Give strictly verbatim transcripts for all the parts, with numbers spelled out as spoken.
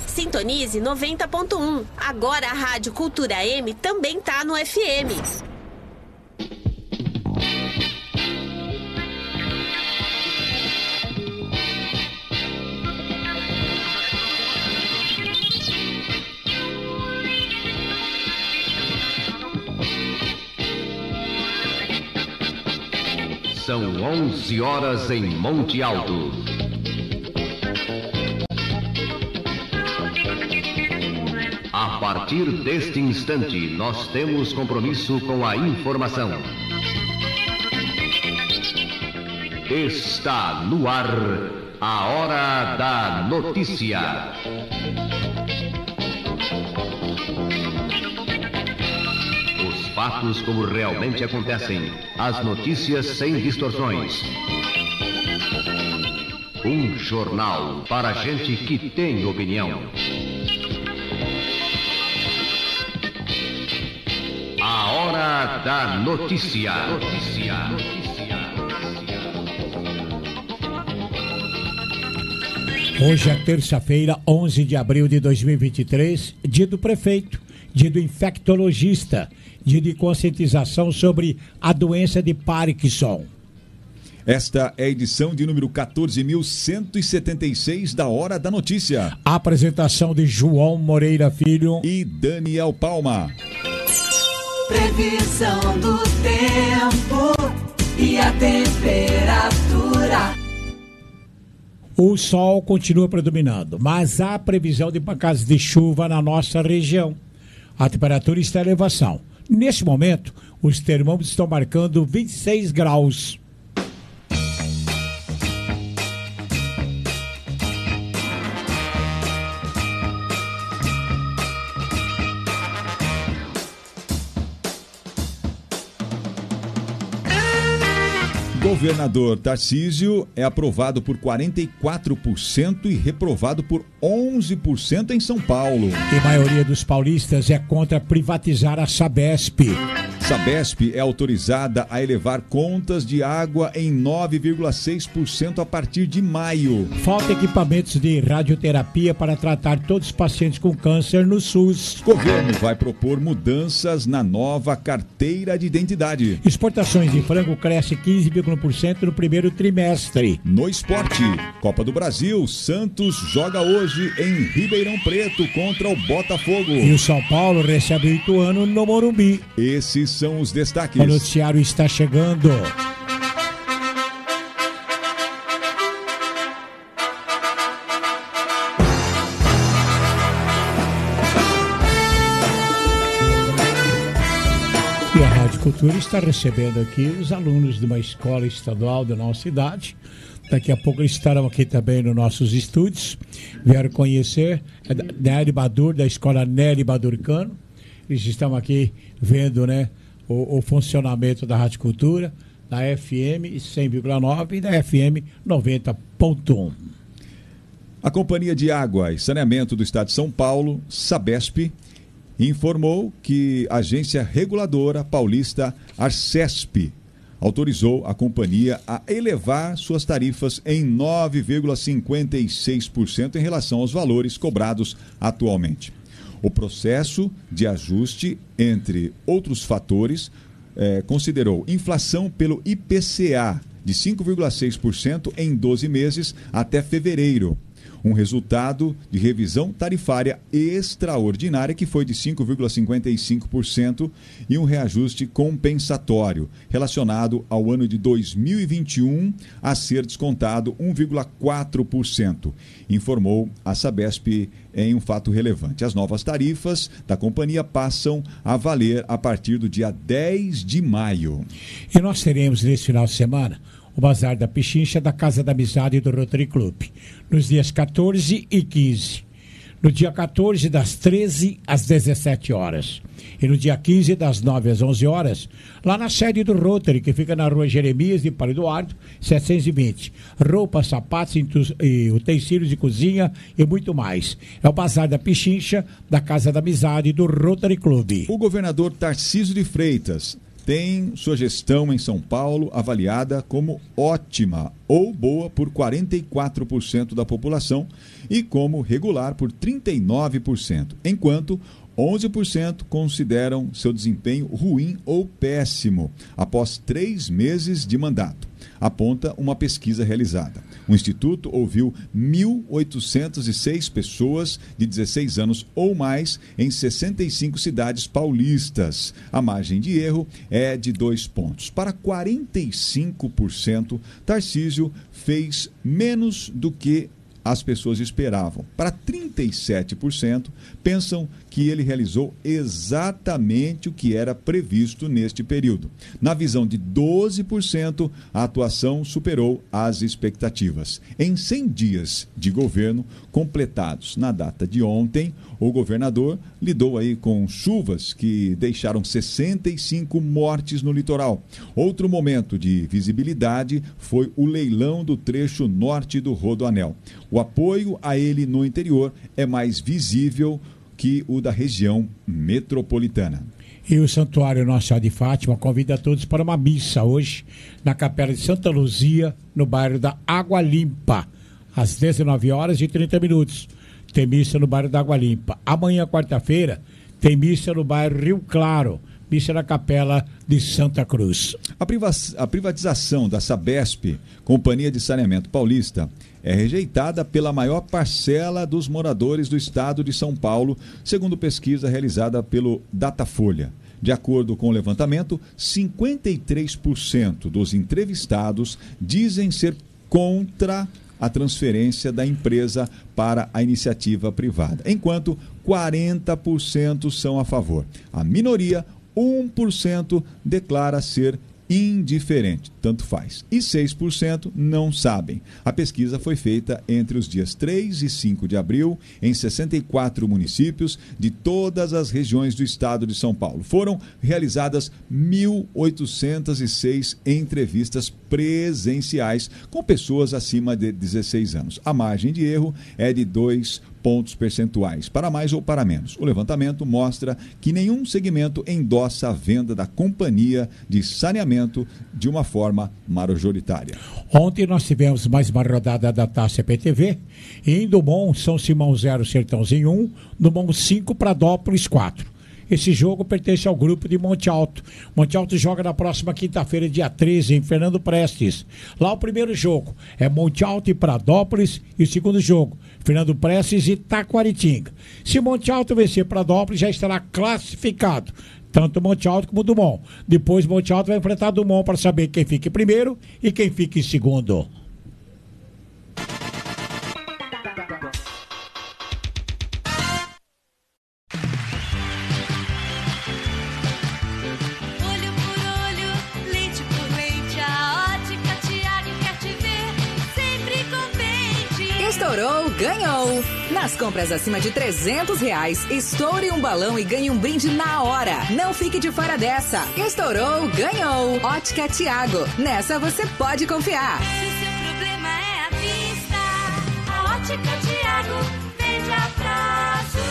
Sintonize noventa ponto um. Agora a Rádio Cultura M também tá no F M. São onze horas em Monte Alto. A partir deste instante, nós temos compromisso com a informação. Está no ar a Hora da Notícia. Os fatos como realmente acontecem. As notícias sem distorções. Um jornal para gente que tem opinião. A Hora da Notícia. Notícia. Hoje é terça-feira, onze de abril de dois mil e vinte e três, dia do prefeito, dia do infectologista, dia de conscientização sobre a doença de Parkinson. Esta é a edição de número quatorze mil cento e setenta e seis da Hora da Notícia. A apresentação de João Moreira Filho e Daniel Palma. Previsão do tempo e a temperatura. O sol continua predominando, mas há previsão de pancadas de chuva na nossa região. A temperatura está em elevação. Neste momento, os termômetros estão marcando vinte e seis graus. Governador Tarcísio é aprovado por quarenta e quatro por cento e reprovado por onze por cento em São Paulo. E a maioria dos paulistas é contra privatizar a Sabesp. Sabesp é autorizada a elevar contas de água em nove vírgula seis por cento a partir de maio. Falta equipamentos de radioterapia para tratar todos os pacientes com câncer no SUS. Governo vai propor mudanças na nova carteira de identidade. Exportações de frango cresce quinze vírgula um por cento no primeiro trimestre. No esporte, Copa do Brasil, Santos joga hoje em Ribeirão Preto contra o Botafogo. E o São Paulo recebe o Ituano no Morumbi. Esses são os destaques. O noticiário está chegando. E a Rádio Cultura está recebendo aqui os alunos de uma escola estadual da nossa cidade. Daqui a pouco eles estarão aqui também nos nossos estúdios. Vieram conhecer a Nery Badur, da escola Nery Badurcano. Eles estão aqui vendo, né, o, o funcionamento da Rádio Cultura, da F M cem vírgula nove e da F M noventa ponto um. A Companhia de Água e Saneamento do Estado de São Paulo, Sabesp, informou que a agência reguladora paulista Arcesp autorizou a companhia a elevar suas tarifas em nove vírgula cinquenta e seis por cento em relação aos valores cobrados atualmente. O processo de ajuste, entre outros fatores, eh, considerou inflação pelo I P C A de cinco vírgula seis por cento em doze meses até fevereiro. Um resultado de revisão tarifária extraordinária que foi de cinco vírgula cinquenta e cinco por cento e um reajuste compensatório relacionado ao ano de dois mil e vinte e um a ser descontado um vírgula quatro por cento, informou a Sabesp em um fato relevante. As novas tarifas da companhia passam a valer a partir do dia dez de maio. E nós teremos nesse final de semana o Bazar da Pichincha da Casa da Amizade do Rotary Club, nos dias quatorze e quinze. No dia quatorze, das treze às dezessete horas. E no dia quinze, das nove às onze horas, lá na sede do Rotary, que fica na rua Jeremias de Paulo Eduardo, setecentos e vinte. Roupas, sapatos e utensílios de cozinha e muito mais. É o Bazar da Pichincha da Casa da Amizade do Rotary Club. O governador Tarcísio de Freitas tem sua gestão em São Paulo avaliada como ótima ou boa por quarenta e quatro por cento da população e como regular por trinta e nove por cento, enquanto onze por cento consideram seu desempenho ruim ou péssimo após três meses de mandato, aponta uma pesquisa realizada. O Instituto ouviu mil oitocentas e seis pessoas de dezesseis anos ou mais em sessenta e cinco cidades paulistas. A margem de erro é de dois pontos. Para quarenta e cinco por cento, Tarcísio fez menos do que as pessoas esperavam. Para trinta e sete por cento, pensam que ele realizou exatamente o que era previsto neste período. Na visão de doze por cento, a atuação superou as expectativas. Em cem dias de governo completados na data de ontem, o governador lidou aí com chuvas que deixaram sessenta e cinco mortes no litoral. Outro momento de visibilidade foi o leilão do trecho norte do Rodoanel. O apoio a ele no interior é mais visível que o da região metropolitana. E o Santuário Nossa Senhora de Fátima convida todos para uma missa hoje na Capela de Santa Luzia, no bairro da Água Limpa, às dezenove horas e trinta minutos. Tem missa no bairro da Água Limpa. Amanhã, quarta-feira, tem missa no bairro Rio Claro, missa na Capela de Santa Cruz. A, priva- a privatização da Sabesp, Companhia de Saneamento Paulista, é rejeitada pela maior parcela dos moradores do estado de São Paulo, segundo pesquisa realizada pelo Datafolha. De acordo com o levantamento, cinquenta e três por cento dos entrevistados dizem ser contra a transferência da empresa para a iniciativa privada, enquanto quarenta por cento são a favor. A minoria, um por cento, declara ser indiferente, tanto faz, e seis por cento não sabem. A pesquisa foi feita entre os dias três e cinco de abril em sessenta e quatro municípios de todas as regiões do estado de São Paulo. Foram realizadas mil oitocentas e seis entrevistas presenciais com pessoas acima de dezesseis anos. A margem de erro é de dois pontos percentuais, para mais ou para menos. O levantamento mostra que nenhum segmento endossa a venda da companhia de saneamento de uma forma majoritária. Ontem nós tivemos mais uma rodada da Taça P T V, e em Dumont, São Simão zero, Sertãozinho um, Dumont cinco, Pradópolis quatro. Esse jogo pertence ao grupo de Monte Alto. Monte Alto joga na próxima quinta-feira, dia treze, em Fernando Prestes. Lá o primeiro jogo é Monte Alto e Pradópolis, e o segundo jogo, Fernando Prestes e Taquaritinga. Se Monte Alto vencer Pradópolis, já estará classificado, tanto Monte Alto como Dumont. Depois Monte Alto vai enfrentar Dumont para saber quem fica em primeiro e quem fica em segundo. Estourou, ganhou! Nas compras acima de trezentos reais, estoure um balão e ganhe um brinde na hora. Não fique de fora dessa. Estourou, ganhou! Ótica Tiago. Nessa você pode confiar. Se o seu problema é a vista, a Ótica Tiago vende a prazo.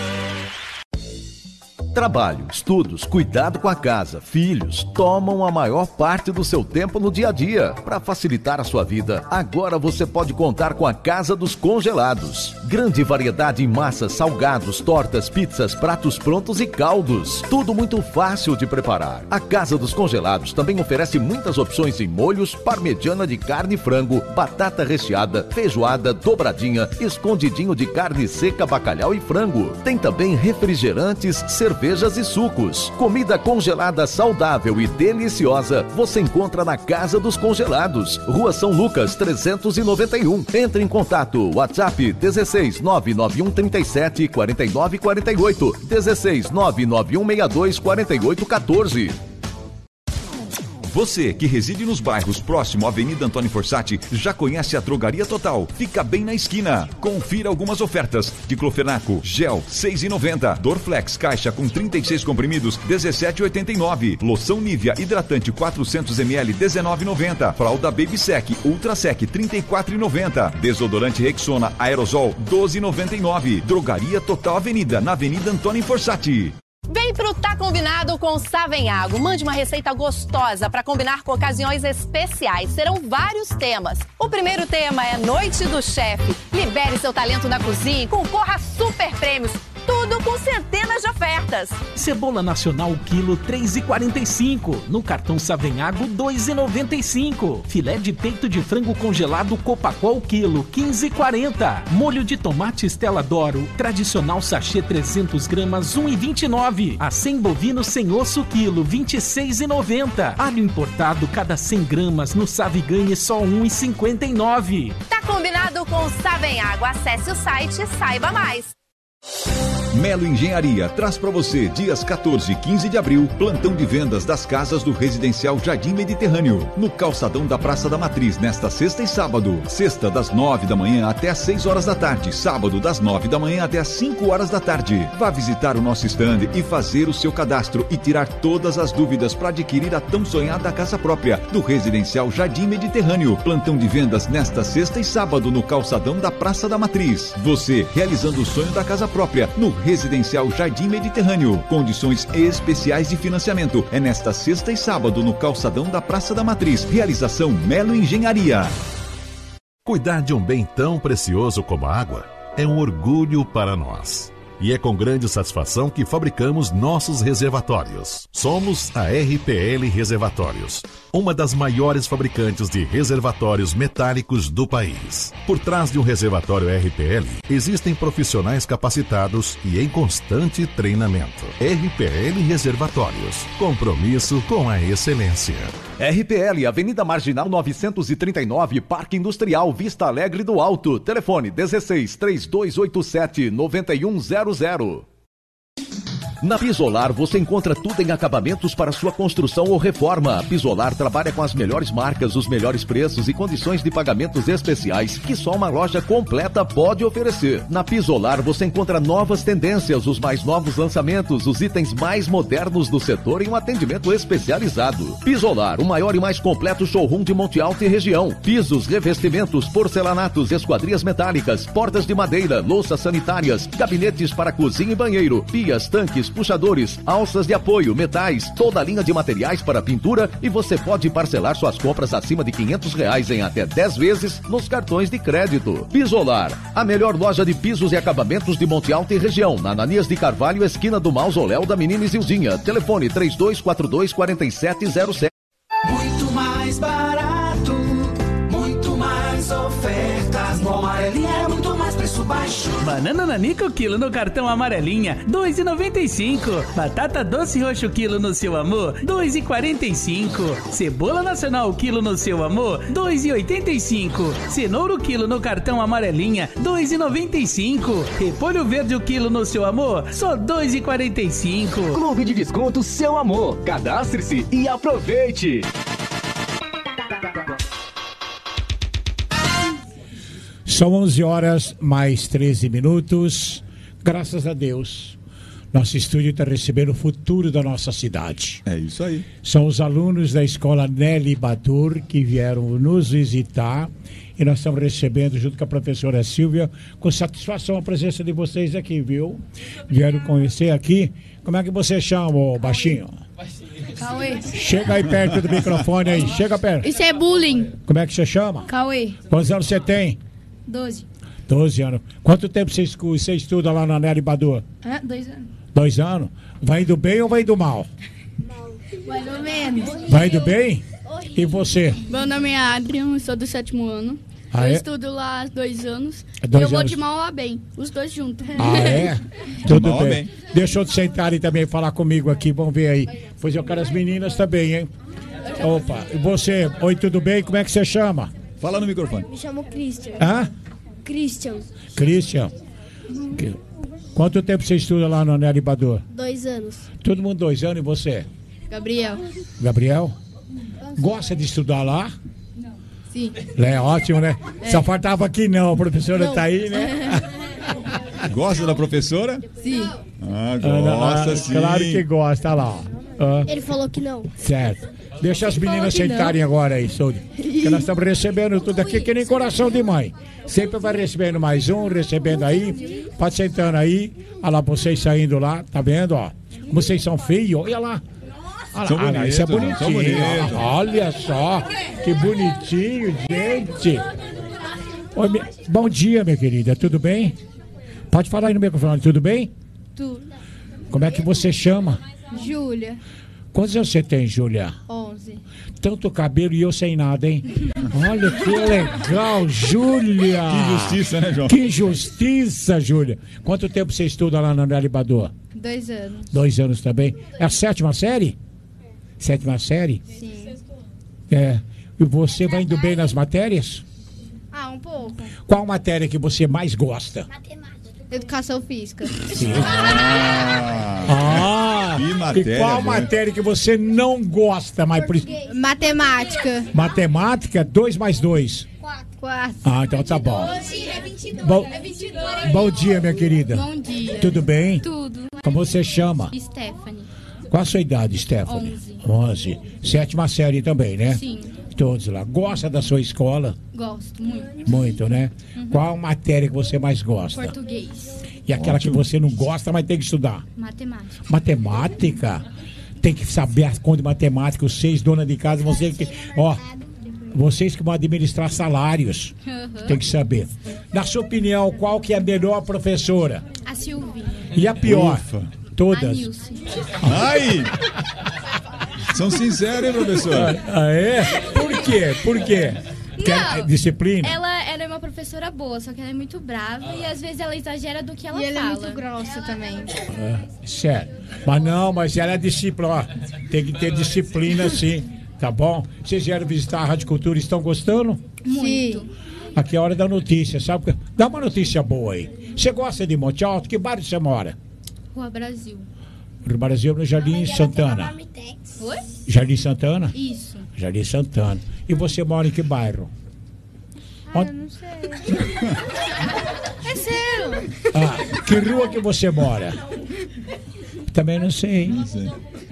Trabalho, estudos, cuidado com a casa, filhos, tomam a maior parte do seu tempo no dia a dia. Para facilitar a sua vida, agora você pode contar com a Casa dos Congelados. Grande variedade em massas, salgados, tortas, pizzas, pratos prontos e caldos. Tudo muito fácil de preparar. A Casa dos Congelados também oferece muitas opções em molhos, parmegiana de carne e frango, batata recheada, feijoada, dobradinha, escondidinho de carne seca, bacalhau e frango. Tem também refrigerantes, cerveja, cervejas e sucos. Comida congelada saudável e deliciosa você encontra na Casa dos Congelados, Rua São Lucas trezentos e noventa e um. Entre em contato, WhatsApp dezesseis nove nove um trinta e sete quarenta e nove quarenta e oito, dezesseis nove nove um seis dois quarenta e oito quatorze. Você que reside nos bairros próximo à Avenida Antônio Fossati já conhece a Drogaria Total. Fica bem na esquina. Confira algumas ofertas. Diclofenaco, gel, seis reais e noventa centavos. Dorflex, caixa com trinta e seis comprimidos, dezessete reais e oitenta e nove centavos. Loção Nivea, hidratante quatrocentos mililitros, dezenove reais e noventa centavos. Fralda Baby Sec, Ultra Sec, trinta e quatro reais e noventa centavos. Desodorante Rexona, Aerosol, doze reais e noventa e nove centavos. Drogaria Total Avenida, na Avenida Antônio Fossati. Vem pro Tá Combinado com Savenhago. Mande uma receita gostosa para combinar com ocasiões especiais. Serão vários temas. O primeiro tema é Noite do Chefe. Libere seu talento na cozinha e concorra a super prêmios. Tudo com centenas de ofertas. Cebola nacional quilo três reais e quarenta e cinco centavos. No cartão Savenhago dois reais e noventa e cinco centavos. Filé de peito de frango congelado Copacol quilo quinze reais e quarenta centavos. Molho de tomate Stella D'Oro tradicional sachê trezentas gramas um real e vinte e nove centavos. Acém bovino sem osso quilo vinte e seis reais e noventa centavos. Alho importado cada cem gramas no Saviganhe só um real e cinquenta e nove centavos. Tá combinado com Savenhago. Acesse o site e saiba mais. Melo Engenharia traz para você, dias quatorze e quinze de abril, plantão de vendas das casas do Residencial Jardim Mediterrâneo, no calçadão da Praça da Matriz, nesta sexta e sábado. Sexta, das nove da manhã até às seis horas da tarde. Sábado, das nove da manhã até às cinco horas da tarde. Vá visitar o nosso stand e fazer o seu cadastro e tirar todas as dúvidas para adquirir a tão sonhada casa própria do Residencial Jardim Mediterrâneo. Plantão de vendas nesta sexta e sábado, no calçadão da Praça da Matriz. Você realizando o sonho da casa própria no Residencial Jardim Mediterrâneo. Condições especiais de financiamento. É nesta sexta e sábado no calçadão da Praça da Matriz. Realização Melo Engenharia. Cuidar de um bem tão precioso como a água é um orgulho para nós. E é com grande satisfação que fabricamos nossos reservatórios. Somos a R P L Reservatórios, uma das maiores fabricantes de reservatórios metálicos do país. Por trás de um reservatório R P L, existem profissionais capacitados e em constante treinamento. R P L Reservatórios, compromisso com a excelência. R P L, Avenida Marginal novecentos e trinta e nove, Parque Industrial, Vista Alegre do Alto. Telefone dezesseis, três dois oito sete, nove um zero zero. Na Pisolar você encontra tudo em acabamentos para sua construção ou reforma. A Pisolar trabalha com as melhores marcas, os melhores preços e condições de pagamentos especiais que só uma loja completa pode oferecer. Na Pisolar você encontra novas tendências, os mais novos lançamentos, os itens mais modernos do setor em um atendimento especializado. Pisolar, o maior e mais completo showroom de Monte Alto e região. Pisos, revestimentos, porcelanatos, esquadrias metálicas, portas de madeira, louças sanitárias, gabinetes para cozinha e banheiro, pias, tanques, puxadores, alças de apoio, metais, toda a linha de materiais para pintura, e você pode parcelar suas compras acima de quinhentos reais em até dez vezes nos cartões de crédito. Pisolar, a melhor loja de pisos e acabamentos de Monte Alto e região, na Ananias de Carvalho, esquina do Mausoléu da Menina Isildinha. Telefone três dois quatro dois, quatro sete zero sete. Muito mais barato, muito mais ofertas. No Amarelinha é muito mais preço baixo. Banana nanica o quilo no cartão Amarelinha, dois reais e noventa e cinco centavos. Batata doce roxo quilo no Seu Amor, dois reais e quarenta e cinco centavos. Cebola nacional quilo no Seu Amor, dois reais e oitenta e cinco centavos. Cenoura o quilo no cartão Amarelinha, dois reais e noventa e cinco centavos. Repolho verde o quilo no Seu Amor, só dois reais e quarenta e cinco centavos. Clube de Desconto Seu Amor. Cadastre-se e aproveite. São onze horas mais treze minutos. Graças a Deus, nosso estúdio está recebendo o futuro da nossa cidade. É isso aí. São os alunos da escola Nelly Batur que vieram nos visitar e nós estamos recebendo, junto com a professora Silvia, com satisfação a presença de vocês aqui, viu? Vieram conhecer aqui. Como é que você chama, ô baixinho? Cauê. Chega aí perto do microfone aí, chega perto. Isso é bullying. Como é que você chama? Cauê. Quantos anos você tem? Doze. Doze anos. Quanto tempo você, escu- você estuda lá na Nelly Badur? Ah, dois anos. Dois anos? Vai indo bem ou vai indo mal? Mais ou menos. Vai indo bem? E você? Meu nome é Adrian, eu sou do sétimo ano. Ah, eu é? estudo lá há dois anos. Dois e eu vou anos. de mal a bem, os dois juntos. Ah, é? Tudo Mal, bem. bem. Deixa eu sentar e também falar comigo aqui, vamos ver aí. Pois eu quero as meninas também, hein? Opa, e você? Oi, tudo bem? Como é que você chama? Fala no microfone. Me chamo Christian. Hã? Christian. Christian. Que- Quanto tempo você estuda lá no Nelly Badur? Dois anos. Todo mundo dois anos, e você? Gabriel. Gabriel? Gosta de estudar lá? Sim. É ótimo, né? É. Só faltava aqui não, a professora Não. tá aí, né? Gosta da professora? Sim. Ah, Ah, gosta sim. Claro que gosta, olha lá. ó. Ah, Ele falou que não. certo. Deixa as meninas falou que sentarem não. agora aí, Sônia. Que nós estamos recebendo tudo aqui que nem coração de mãe. Sempre vai recebendo mais um, recebendo aí. Pode sentando aí. Olha lá vocês saindo lá, tá vendo, ó? Como vocês são feios, olha lá. Olha, São olha, bonitos, isso é são bonitinho. bonitos. Olha só, que bonitinho, gente. Oi, me- Bom dia, minha querida, tudo bem? Pode falar aí no microfone, tudo bem? Tu. Como é que você chama? Júlia. Quantos anos você tem, Júlia? onze. Tanto cabelo e eu sem nada, hein? Olha que legal, Júlia! Que injustiça, né, João? Que injustiça, Júlia! Quanto tempo você estuda lá na Alibador? Dois anos. Dois anos também. É a sétima série? Sétima série? Sim. É. E você vai indo bem nas matérias? Ah, um pouco. Qual matéria que você mais gosta? Educação física. Sim. Ah! Que matéria E qual boa. matéria que você não gosta, mas por isso... Matemática. Matemática, dois mais dois. Quatro. Ah, então tá bom. Bom, bom dia, minha querida. Bom dia. Tudo bem? Tudo. Como você chama? Stephanie. Qual a sua idade, Stephanie? Onze. Onze. Sétima série também, né? Sim. Todos lá. Gosta da sua escola? Gosto muito. Muito, né? Uhum. Qual matéria que você mais gosta? Português. E aquela que você não gosta, mas tem que estudar? Matemática. Matemática? Tem que saber as contas de matemática. Vocês, dona de casa, vocês que... Ó, vocês que vão administrar salários. Uhum. Tem que saber. Na sua opinião, qual que é a melhor professora? A Silvinha. E a pior? Ufa. Todas. A Nilce. Ai! São sinceros, hein, professor? Ah, é? Por quê? Por quê? Quer Não, disciplina? Ela, ela é uma professora boa, só que ela é muito brava e às vezes ela exagera do que ela E ela é fala. muito grossa também. É, sério. Mas não, mas ela é disciplina. Ó, tem que ter disciplina, sim. Tá bom? Vocês vieram visitar a Rádio Cultura e estão gostando? Muito. Aqui é a hora da notícia, sabe? Dá uma notícia boa aí. Você gosta de Monte Alto? Que bairro você mora? Rua Brasil. No Brasil, no Jardim Santana. Oi? Jardim Santana? Isso. Jardim Santana. E você mora em que bairro? Ah, Onde- eu não sei. É sério. Ah, que rua que você mora? Também não sei. Não sei.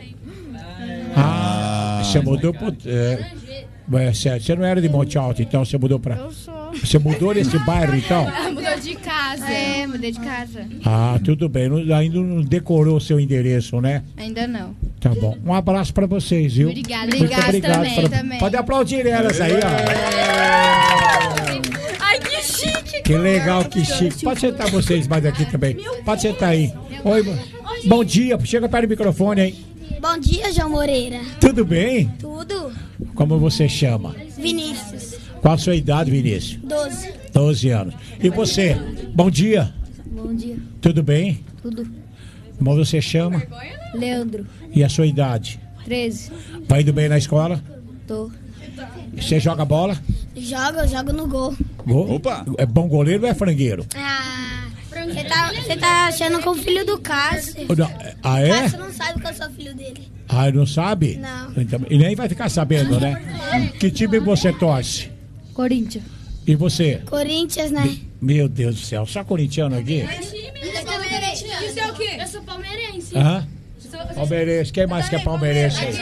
Ah, você mudou pro... É, é, sério, você não era de Monte Alto, então você mudou pra... Eu sou. Você mudou nesse bairro, então? Ah, mudou de casa. É, mudei de casa. Ah, tudo bem. Não- ainda não decorou o seu endereço, né? Ainda não. Tá bom. Um abraço pra vocês, viu? Obrigada. Muito Obrigada obrigado. também, pra- também. Pode aplaudir elas aí, ó. Ai, que chique. Que legal, que chique. Pode sentar vocês mais aqui também. Pode sentar aí. Oi, bo- bom dia. Chega perto do microfone aí. Bom dia, João Moreira. Tudo bem? Tudo? Como você chama? Vinícius. Qual a sua idade, Vinícius? doze. doze anos. E você? Bom dia. Bom dia. Tudo bem? Tudo. Como você chama? Leandro. E a sua idade? treze. Vai indo bem na escola? Tô. Você joga bola? Joga, eu jogo no gol. Gol? Opa! É bom goleiro ou é frangueiro? Ah, você tá, você tá achando que é o filho do Cássio. Ou não? Ah, é? Cássio não sabe que eu sou filho dele. Ah, não sabe? Não. Então, e nem vai ficar sabendo, né? Que time você torce? Corinthians. E você? Corinthians, né? Meu Deus do céu, só corintiano aqui? Isso é o quê? Eu sou palmeirense. Aham. Palmeirense, quem mais que é palmeirense aí?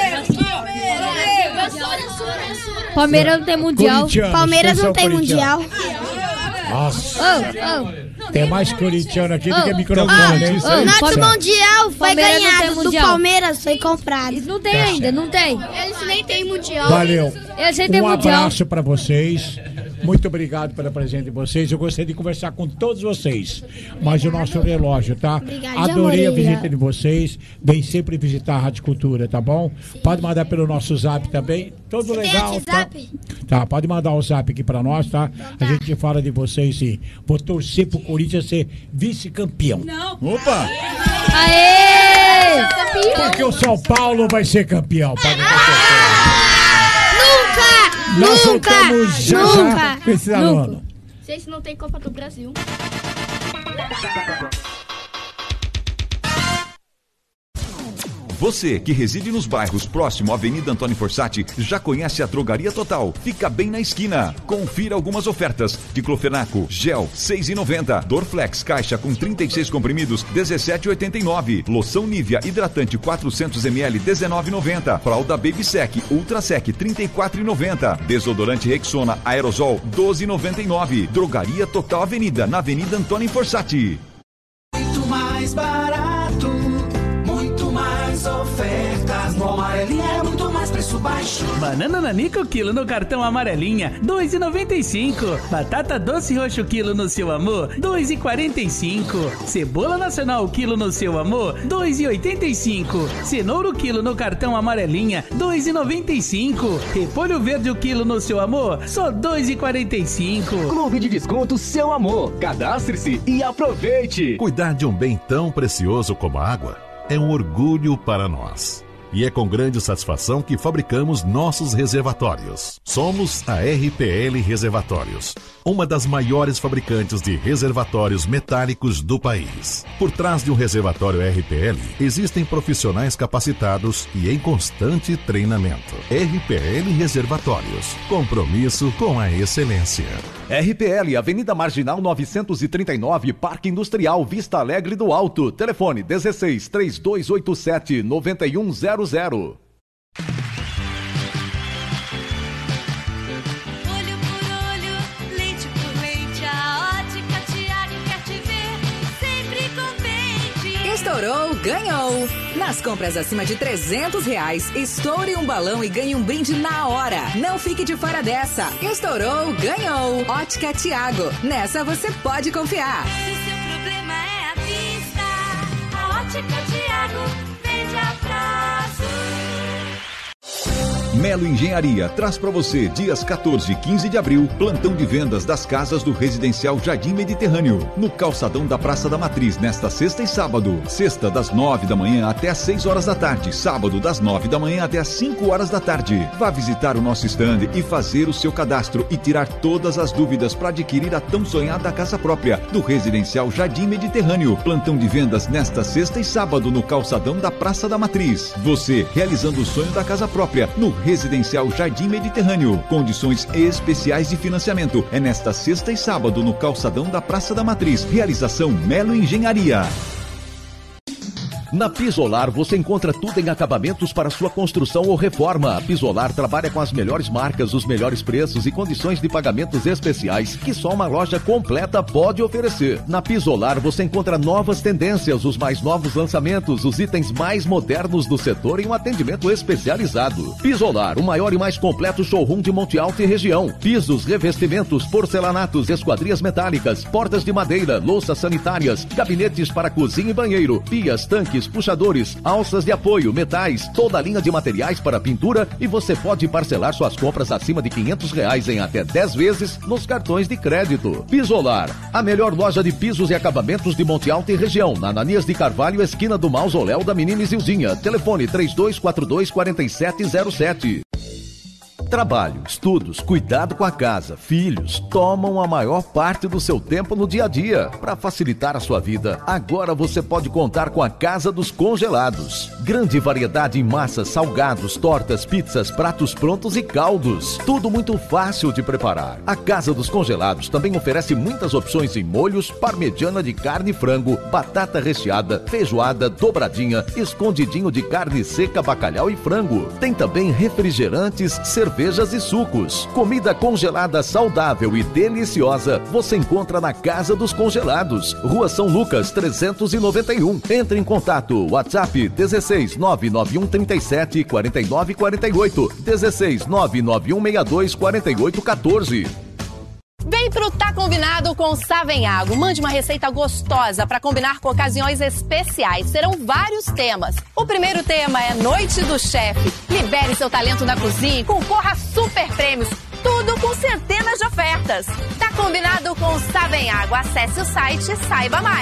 Palmeiras não tem mundial. Corintianos, Palmeiras quem não são tem mundial. corintianos? Nossa, Oh, tem mais corintiano aqui do Oh, que oh, microfone, hein? oh, Nosso Certo. mundial foi Palmeiras não tem ganhado do mundial. Palmeiras, foi comprado. Não tem Tá ainda, certo. não tem. Eles nem têm mundial. Valeu. Eu sei tem Um mundial. abraço para vocês. Muito obrigado pela presença de vocês. Eu gostaria de conversar com todos vocês. Mas o nosso relógio, tá? Obrigada, Adorei a Moreira. visita de vocês. Vem sempre visitar a Rádio Cultura, tá bom? Pode mandar pelo nosso zap também. Todo Você tem legal, tá? WhatsApp? Tá, pode mandar o zap aqui pra nós, tá? A gente fala de vocês sim. Vou torcer pro Corinthians ser vice-campeão. Opa! Aê! Porque o São Paulo vai ser campeão. Pode ter Nunca! Nós Nunca! voltamos já já Nunca! com esse aluno. Sei se não tem Copa do Brasil. Você que reside nos bairros próximo à Avenida Antônio Fossati já conhece a Drogaria Total. Fica bem na esquina. Confira algumas ofertas. Diclofenaco, gel, seis reais e noventa centavos. Dorflex, caixa com trinta e seis comprimidos, dezessete reais e oitenta e nove centavos. Loção Nivea, hidratante quatrocentos mililitros, dezenove reais e noventa centavos. Fralda Baby Sec, Ultra Sec, trinta e quatro reais e noventa centavos. Desodorante Rexona Aerosol, doze reais e noventa e nove centavos. Drogaria Total Avenida, na Avenida Antônio Fossati. Muito mais barato, muito baixo. Banana nanica o quilo no cartão amarelinha, dois e noventa e cinco. Batata doce roxo quilo no seu amor, dois e quarenta e cinco. Cebola nacional o quilo no seu amor, dois e oitenta e cinco. Cenoura o quilo no cartão amarelinha, dois e noventa e cinco. Repolho verde o quilo no seu amor, só dois e quarenta e cinco. Clube de Desconto Seu Amor. Cadastre-se e aproveite. Cuidar de um bem tão precioso como a água é um orgulho para nós. E é com grande satisfação que fabricamos nossos reservatórios. Somos a R P L Reservatórios, uma das maiores fabricantes de reservatórios metálicos do país. Por trás de um reservatório R P L, existem profissionais capacitados e em constante treinamento. R P L Reservatórios, compromisso com a excelência. R P L, Avenida Marginal novecentos e trinta e nove, Parque Industrial, Vista Alegre do Alto. Telefone dezesseis, três dois oito sete, nove um zero zero. Olho por olho, leite por leite, a Ótica Tiago quer te ver sempre contente. Estourou, ganhou! Nas compras acima de trezentos reais, estoure um balão e ganhe um brinde na hora. Não fique de fora dessa. Estourou, ganhou! Ótica Tiago. Nessa você pode confiar. Se seu problema é a vista, a Ótica Tiago vende a prazo. Melo Engenharia traz para você dias quatorze e quinze de abril, plantão de vendas das casas do Residencial Jardim Mediterrâneo, no calçadão da Praça da Matriz, nesta sexta e sábado. Sexta das nove da manhã até às seis horas da tarde, sábado das nove da manhã até às cinco horas da tarde. Vá visitar o nosso stand e fazer o seu cadastro e tirar todas as dúvidas para adquirir a tão sonhada casa própria do Residencial Jardim Mediterrâneo. Plantão de vendas nesta sexta e sábado no calçadão da Praça da Matriz. Você realizando o sonho da casa própria no Residencial Jardim Mediterrâneo. Condições especiais de financiamento. É nesta sexta e sábado no calçadão da Praça da Matriz. Realização Melo Engenharia. Na Pisolar você encontra tudo em acabamentos para sua construção ou reforma. A Pisolar trabalha com as melhores marcas, os melhores preços e condições de pagamentos especiais que só uma loja completa pode oferecer. Na Pisolar você encontra novas tendências, os mais novos lançamentos, os itens mais modernos do setor em um atendimento especializado. Pisolar, o maior e mais completo showroom de Monte Alto e região. Pisos, revestimentos, porcelanatos, esquadrias metálicas, portas de madeira, louças sanitárias, gabinetes para cozinha e banheiro, pias, tanques, puxadores, alças de apoio, metais, toda a linha de materiais para pintura, e você pode parcelar suas compras acima de quinhentos reais em até dez vezes nos cartões de crédito. Pisolar, a melhor loja de pisos e acabamentos de Monte Alto e região, na Ananias de Carvalho, esquina do Mausoléu da Menina Isildinha. Telefone três dois quatro dois, quatro sete zero sete. Trabalho, estudos, cuidado com a casa, filhos, tomam a maior parte do seu tempo no dia a dia. Para facilitar a sua vida, agora você pode contar com a Casa dos Congelados. Grande variedade em massas, salgados, tortas, pizzas, pratos prontos e caldos. Tudo muito fácil de preparar. A Casa dos Congelados também oferece muitas opções em molhos, parmegiana de carne e frango, batata recheada, feijoada, dobradinha, escondidinho de carne seca, bacalhau e frango. Tem também refrigerantes, cervejas, cervejas e sucos. Comida congelada saudável e deliciosa você encontra na Casa dos Congelados, Rua São Lucas trezentos e noventa e um. Entre em contato, WhatsApp dezesseis nove nove um trinta e sete quarenta e nove quarenta e oito, dezesseis nove nove um seis dois quarenta e oito quatorze. Vem pro Tá Combinado com Savenhago. Mande uma receita gostosa para combinar com ocasiões especiais. Serão vários temas. O primeiro tema é Noite do Chefe. Libere seu talento na cozinha e concorra a super prêmios. Tudo com centenas de ofertas. Tá Combinado com Savenhago. Acesse o site e saiba mais.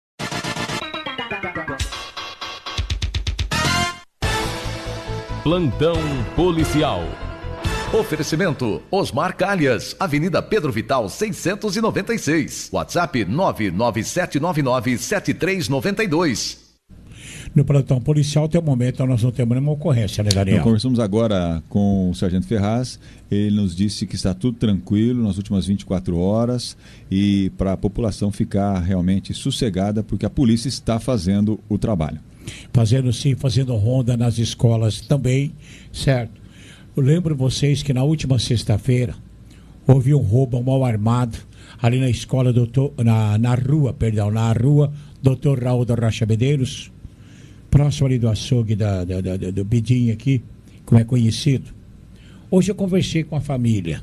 Plantão Policial. Oferecimento Osmar Calhas, Avenida Pedro Vital seiscentos e noventa e seis. WhatsApp nove nove sete nove nove sete três nove dois. No plantão policial tem um momento, nós não temos nenhuma ocorrência, né, Daniel? Nós conversamos agora com o Sargento Ferraz, ele nos disse que está tudo tranquilo nas últimas vinte e quatro horas e para a população ficar realmente sossegada, porque a polícia está fazendo o trabalho. Fazendo sim, fazendo ronda nas escolas também, certo? Eu lembro vocês que na última sexta-feira houve um roubo mal armado ali na escola, doutor, na, na rua, perdão, na rua doutor Raul da Rocha Medeiros, próximo ali do açougue da, da, da, do Bidim aqui, como é conhecido. Hoje eu conversei com a família.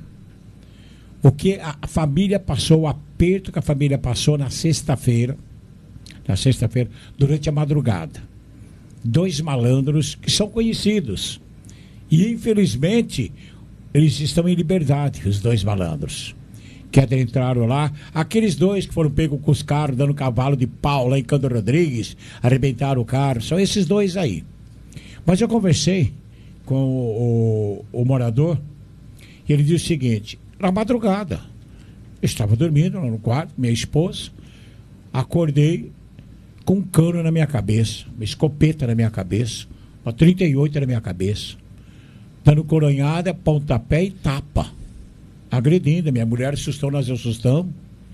O que a, a família passou, o aperto que a família passou na sexta-feira, na sexta-feira, durante a madrugada. Dois malandros que são conhecidos. E, infelizmente, eles estão em liberdade, os dois malandros. Que adentraram lá. Aqueles dois que foram pegos com os carros, dando cavalo de pau lá em Cândido Rodrigues, arrebentaram o carro. São esses dois aí. Mas eu conversei com o, o, o morador e ele disse o seguinte: na madrugada, eu estava dormindo no quarto, minha esposa, acordei com um cano na minha cabeça, uma escopeta na minha cabeça, uma trinta e oito na minha cabeça, dando coronhada, pontapé e tapa, agredindo. Minha mulher assustou, nós assustamos.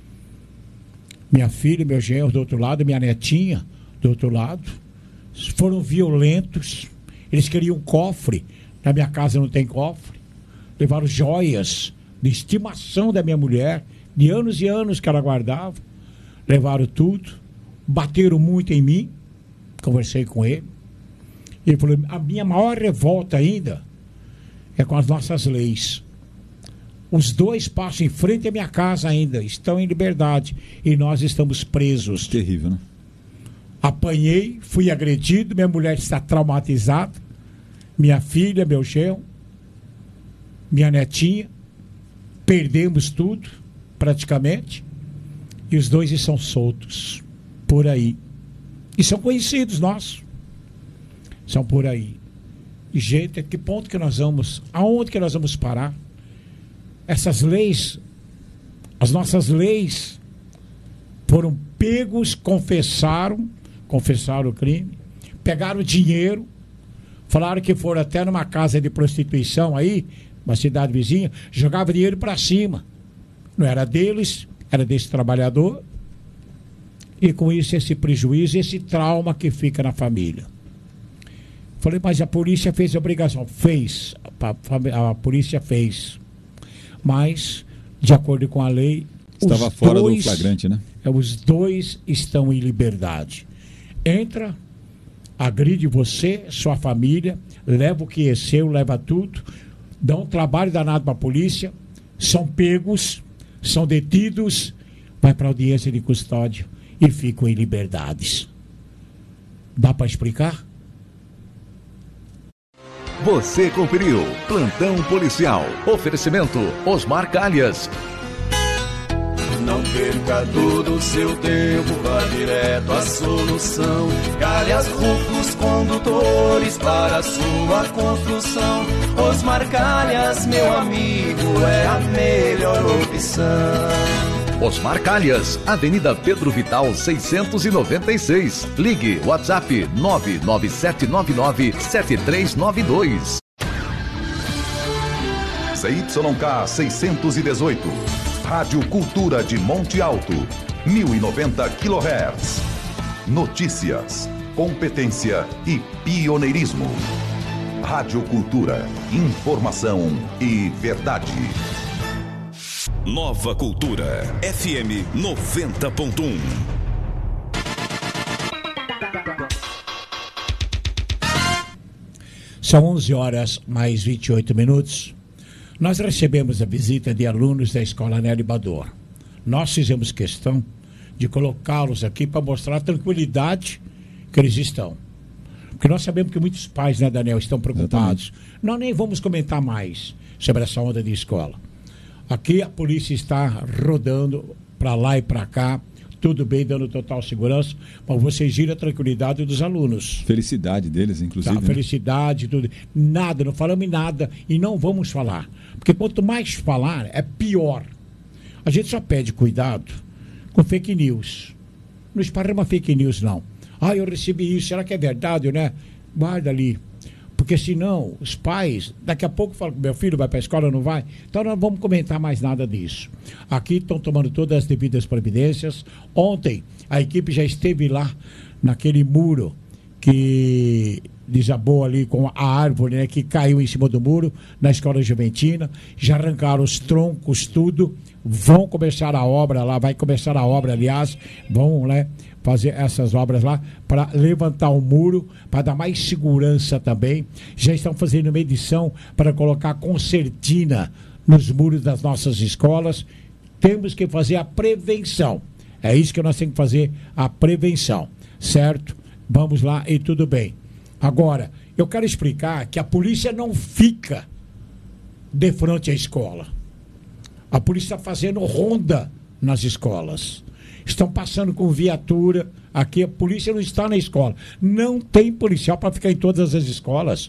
Minha filha, meu genro do outro lado, minha netinha do outro lado. Foram violentos. Eles queriam um cofre. Na minha casa não tem cofre. Levaram joias de estimação da minha mulher, de anos e anos que ela guardava. Levaram tudo. Bateram muito em mim. Conversei com ele. Ele falou: a minha maior revolta ainda é com as nossas leis. Os dois passam em frente à minha casa ainda, estão em liberdade, e nós estamos presos. Terrível, né? Apanhei, fui agredido, minha mulher está traumatizada, minha filha, meu genro, minha netinha, perdemos tudo, praticamente, e os dois estão soltos, por aí. E são conhecidos nossos, são por aí. E, gente, a que ponto que nós vamos, aonde que nós vamos parar? Essas leis, as nossas leis, foram pegos, confessaram, confessaram o crime, pegaram dinheiro, falaram que foram até numa casa de prostituição aí, uma cidade vizinha, jogavam dinheiro para cima. Não era deles, era desse trabalhador. E com isso, esse prejuízo, esse trauma que fica na família. Falei: mas a polícia fez a obrigação. Fez, a, a polícia fez. Mas, de acordo com a lei, estava fora do flagrante, né? Os dois estão em liberdade. Entra, agride você, sua família, leva o que é seu, leva tudo, dá um trabalho danado para a polícia, são pegos, são detidos, vai para a audiência de custódia e ficam em liberdades. Dá para explicar? Você conferiu Plantão Policial. Oferecimento Osmar Calhas. Não perca todo o seu tempo, vá direto à solução. Calhas Rufos Condutores para a sua construção. Osmar Calhas, meu amigo, é a melhor opção. Osmar Calhas, Avenida Pedro Vital seiscentos e noventa e seis. Ligue WhatsApp nove nove sete nove nove sete três nove dois. Z Y K seiscentos e dezoito. Rádio Cultura de Monte Alto, mil e noventa quilohertz. Notícias, competência e pioneirismo. Rádio Cultura, informação e verdade. Nova Cultura, F M noventa ponto um. São onze horas mais vinte e oito minutos. Nós recebemos a visita de alunos da Escola Nélio Bador. Nós fizemos questão de colocá-los aqui para mostrar a tranquilidade que eles estão. Porque nós sabemos que muitos pais, né, Daniel, estão preocupados. Exatamente. Nós nem vamos comentar mais sobre essa onda de escola. Aqui a polícia está rodando para lá e para cá, tudo bem, dando total segurança, mas você gira a tranquilidade dos alunos. Felicidade deles, inclusive. Tá, né? Felicidade, tudo. Nada, não falamos em nada e não vamos falar. Porque quanto mais falar, é pior. A gente só pede cuidado com fake news. Não esparrama fake news, não. Ah, eu recebi isso, será que é verdade, né? Guarda ali. Porque senão, os pais, daqui a pouco falam que meu filho vai para a escola, não vai. Então não vamos comentar mais nada disso. Aqui estão tomando todas as devidas providências. Ontem, a equipe já esteve lá, naquele muro que desabou ali com a árvore, né, que caiu em cima do muro, na Escola Juventina. Já arrancaram os troncos, tudo. Vão começar a obra lá, vai começar a obra, aliás, vão, né, fazer essas obras lá para levantar o muro, para dar mais segurança também. Já estão fazendo medição para colocar concertina nos muros das nossas escolas. Temos que fazer a prevenção. É isso que nós temos que fazer, a prevenção, certo? Vamos lá e tudo bem. Agora, eu quero explicar que a polícia não fica de frente à escola. A polícia está fazendo ronda nas escolas. Estão passando com viatura. Aqui a polícia não está na escola. Não tem policial para ficar em todas as escolas.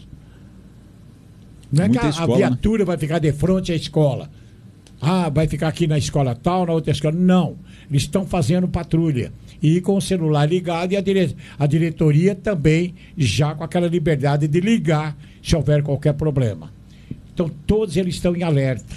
Não é que a, escola, a viatura, né, vai ficar de frente à escola. Ah, vai ficar aqui na escola tal, na outra escola. Não. Eles estão fazendo patrulha. E com o celular ligado, e a, dire... a diretoria também já com aquela liberdade de ligar se houver qualquer problema. Então todos eles estão em alerta.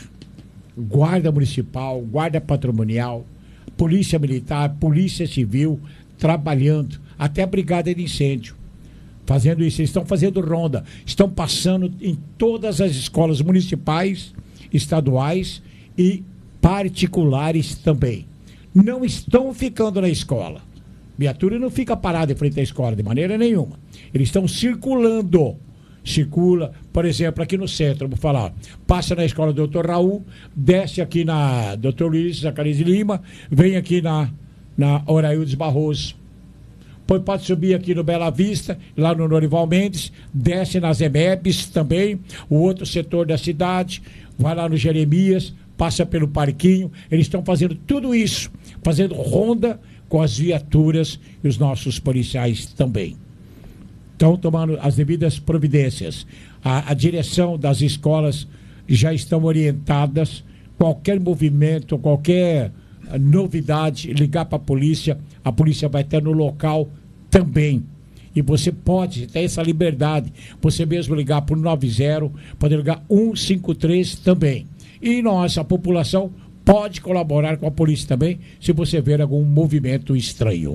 Guarda municipal, guarda patrimonial, polícia militar, polícia civil, trabalhando, até a brigada de incêndio, fazendo isso. Eles estão fazendo ronda, estão passando em todas as escolas municipais, estaduais e particulares também. Não estão ficando na escola. Viatura não fica parada em frente à escola de maneira nenhuma. Eles estão circulando. Circula, por exemplo, aqui no centro, vou falar, passa na escola do doutor Raul, desce aqui na doutor Luiz Zacarias de Lima, vem aqui na, na Oraildes Barroso. Depois pode subir aqui no Bela Vista, lá no Norival Mendes, desce nas EMEBs também, o outro setor da cidade, vai lá no Jeremias, passa pelo Parquinho. Eles estão fazendo tudo isso, fazendo ronda com as viaturas e os nossos policiais também. Estão tomando as devidas providências. A, a direção das escolas já estão orientadas. Qualquer movimento, qualquer novidade, ligar para a polícia, a polícia vai estar no local também. E você pode ter essa liberdade. Você mesmo ligar para o nove zero, pode ligar um cinco três também. E nós, a população, pode colaborar com a polícia também, se você ver algum movimento estranho.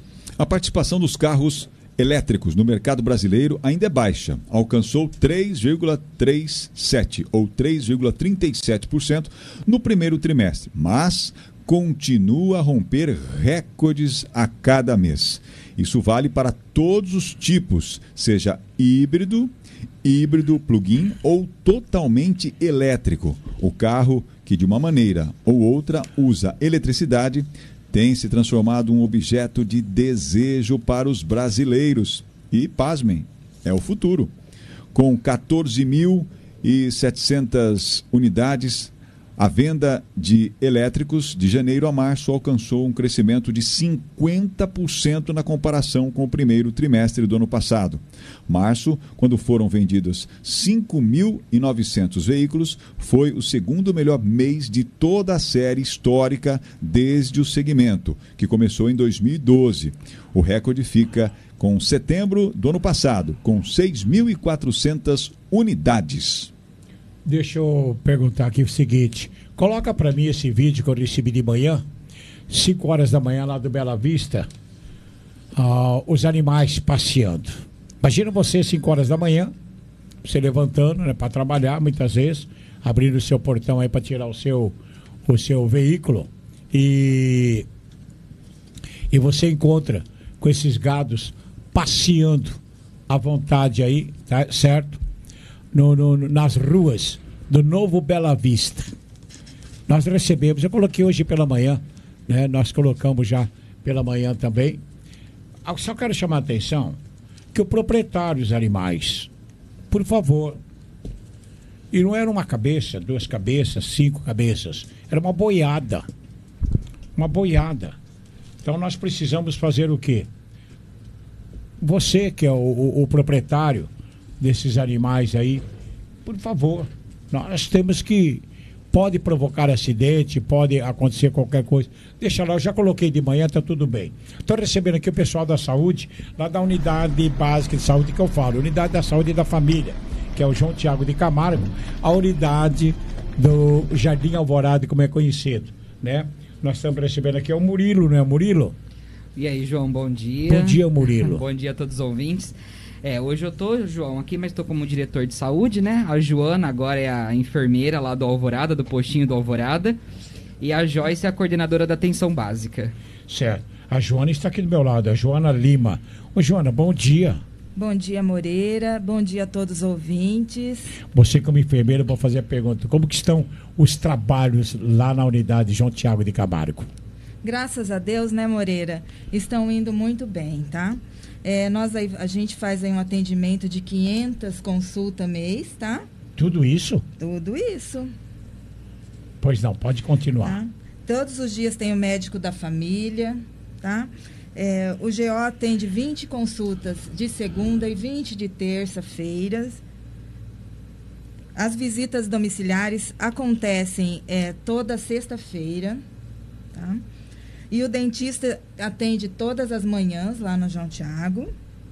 A participação dos carros elétricos no mercado brasileiro ainda é baixa. Alcançou três vírgula trinta e sete ou três vírgula trinta e sete por cento no primeiro trimestre, mas continua a romper recordes a cada mês. Isso vale para todos os tipos, seja híbrido, híbrido plug-in ou totalmente elétrico. O carro que de uma maneira ou outra usa eletricidade tem se transformado em um objeto de desejo para os brasileiros. E, pasmem, é o futuro. Com quatorze mil e setecentas unidades, a venda de elétricos de janeiro a março alcançou um crescimento de cinquenta por cento na comparação com o primeiro trimestre do ano passado. Março, quando foram vendidos cinco mil e novecentos veículos, foi o segundo melhor mês de toda a série histórica desde o segmento, que começou em dois mil e doze. O recorde fica com setembro do ano passado, com seis mil e quatrocentas unidades. Deixa eu perguntar aqui o seguinte, coloca para mim esse vídeo que eu recebi de manhã, cinco horas da manhã lá do Bela Vista, uh, os animais passeando. Imagina você cinco horas da manhã, você levantando, né, para trabalhar muitas vezes, abrindo o seu portão aí para tirar o seu, o seu veículo e, e você encontra com esses gados passeando à vontade aí, tá, certo? No, no, nas ruas do Novo Bela Vista. Nós recebemos, eu coloquei hoje pela manhã, né? Nós colocamos já pela manhã também. Eu só quero chamar a atenção que o proprietário dos animais, por favor, e não era uma cabeça, duas cabeças, cinco cabeças, era uma boiada. Uma boiada. Então nós precisamos fazer o quê? Você que é o, o, o proprietário desses animais aí, por favor, nós temos que, pode provocar acidente, pode acontecer qualquer coisa, deixa lá, eu já coloquei de manhã, tá tudo bem. Estou recebendo aqui o pessoal da saúde, lá da unidade básica de saúde que eu falo, unidade da saúde da família, que é o João Tiago de Camargo, a unidade do Jardim Alvorada, como é conhecido, né? Nós estamos recebendo aqui, é o Murilo, não é Murilo? E aí, João, bom dia. Bom dia, Murilo. Bom dia a todos os ouvintes. É, hoje eu tô, João, aqui, mas tô como diretor de saúde, né? A Joana agora é a enfermeira lá do Alvorada, do postinho do Alvorada. E a Joyce é a coordenadora da atenção básica. Certo. A Joana está aqui do meu lado, a Joana Lima. Ô, Joana, bom dia. Bom dia, Moreira. Bom dia a todos os ouvintes. Você, como enfermeira, vou fazer a pergunta. Como que estão os trabalhos lá na unidade João Tiago de Camargo? Graças a Deus, né, Moreira? Estão indo muito bem, tá? É, nós, aí- a gente faz aí um atendimento de quinhentas consultas mês, tá? Tudo isso? Tudo isso. Pois não, pode continuar. Tá? Todos os dias tem o médico da família, tá? É, o G O atende vinte consultas de segunda e vinte de terça-feiras. As visitas domiciliares acontecem é, toda sexta-feira, tá? E o dentista atende todas as manhãs lá no João Tiago.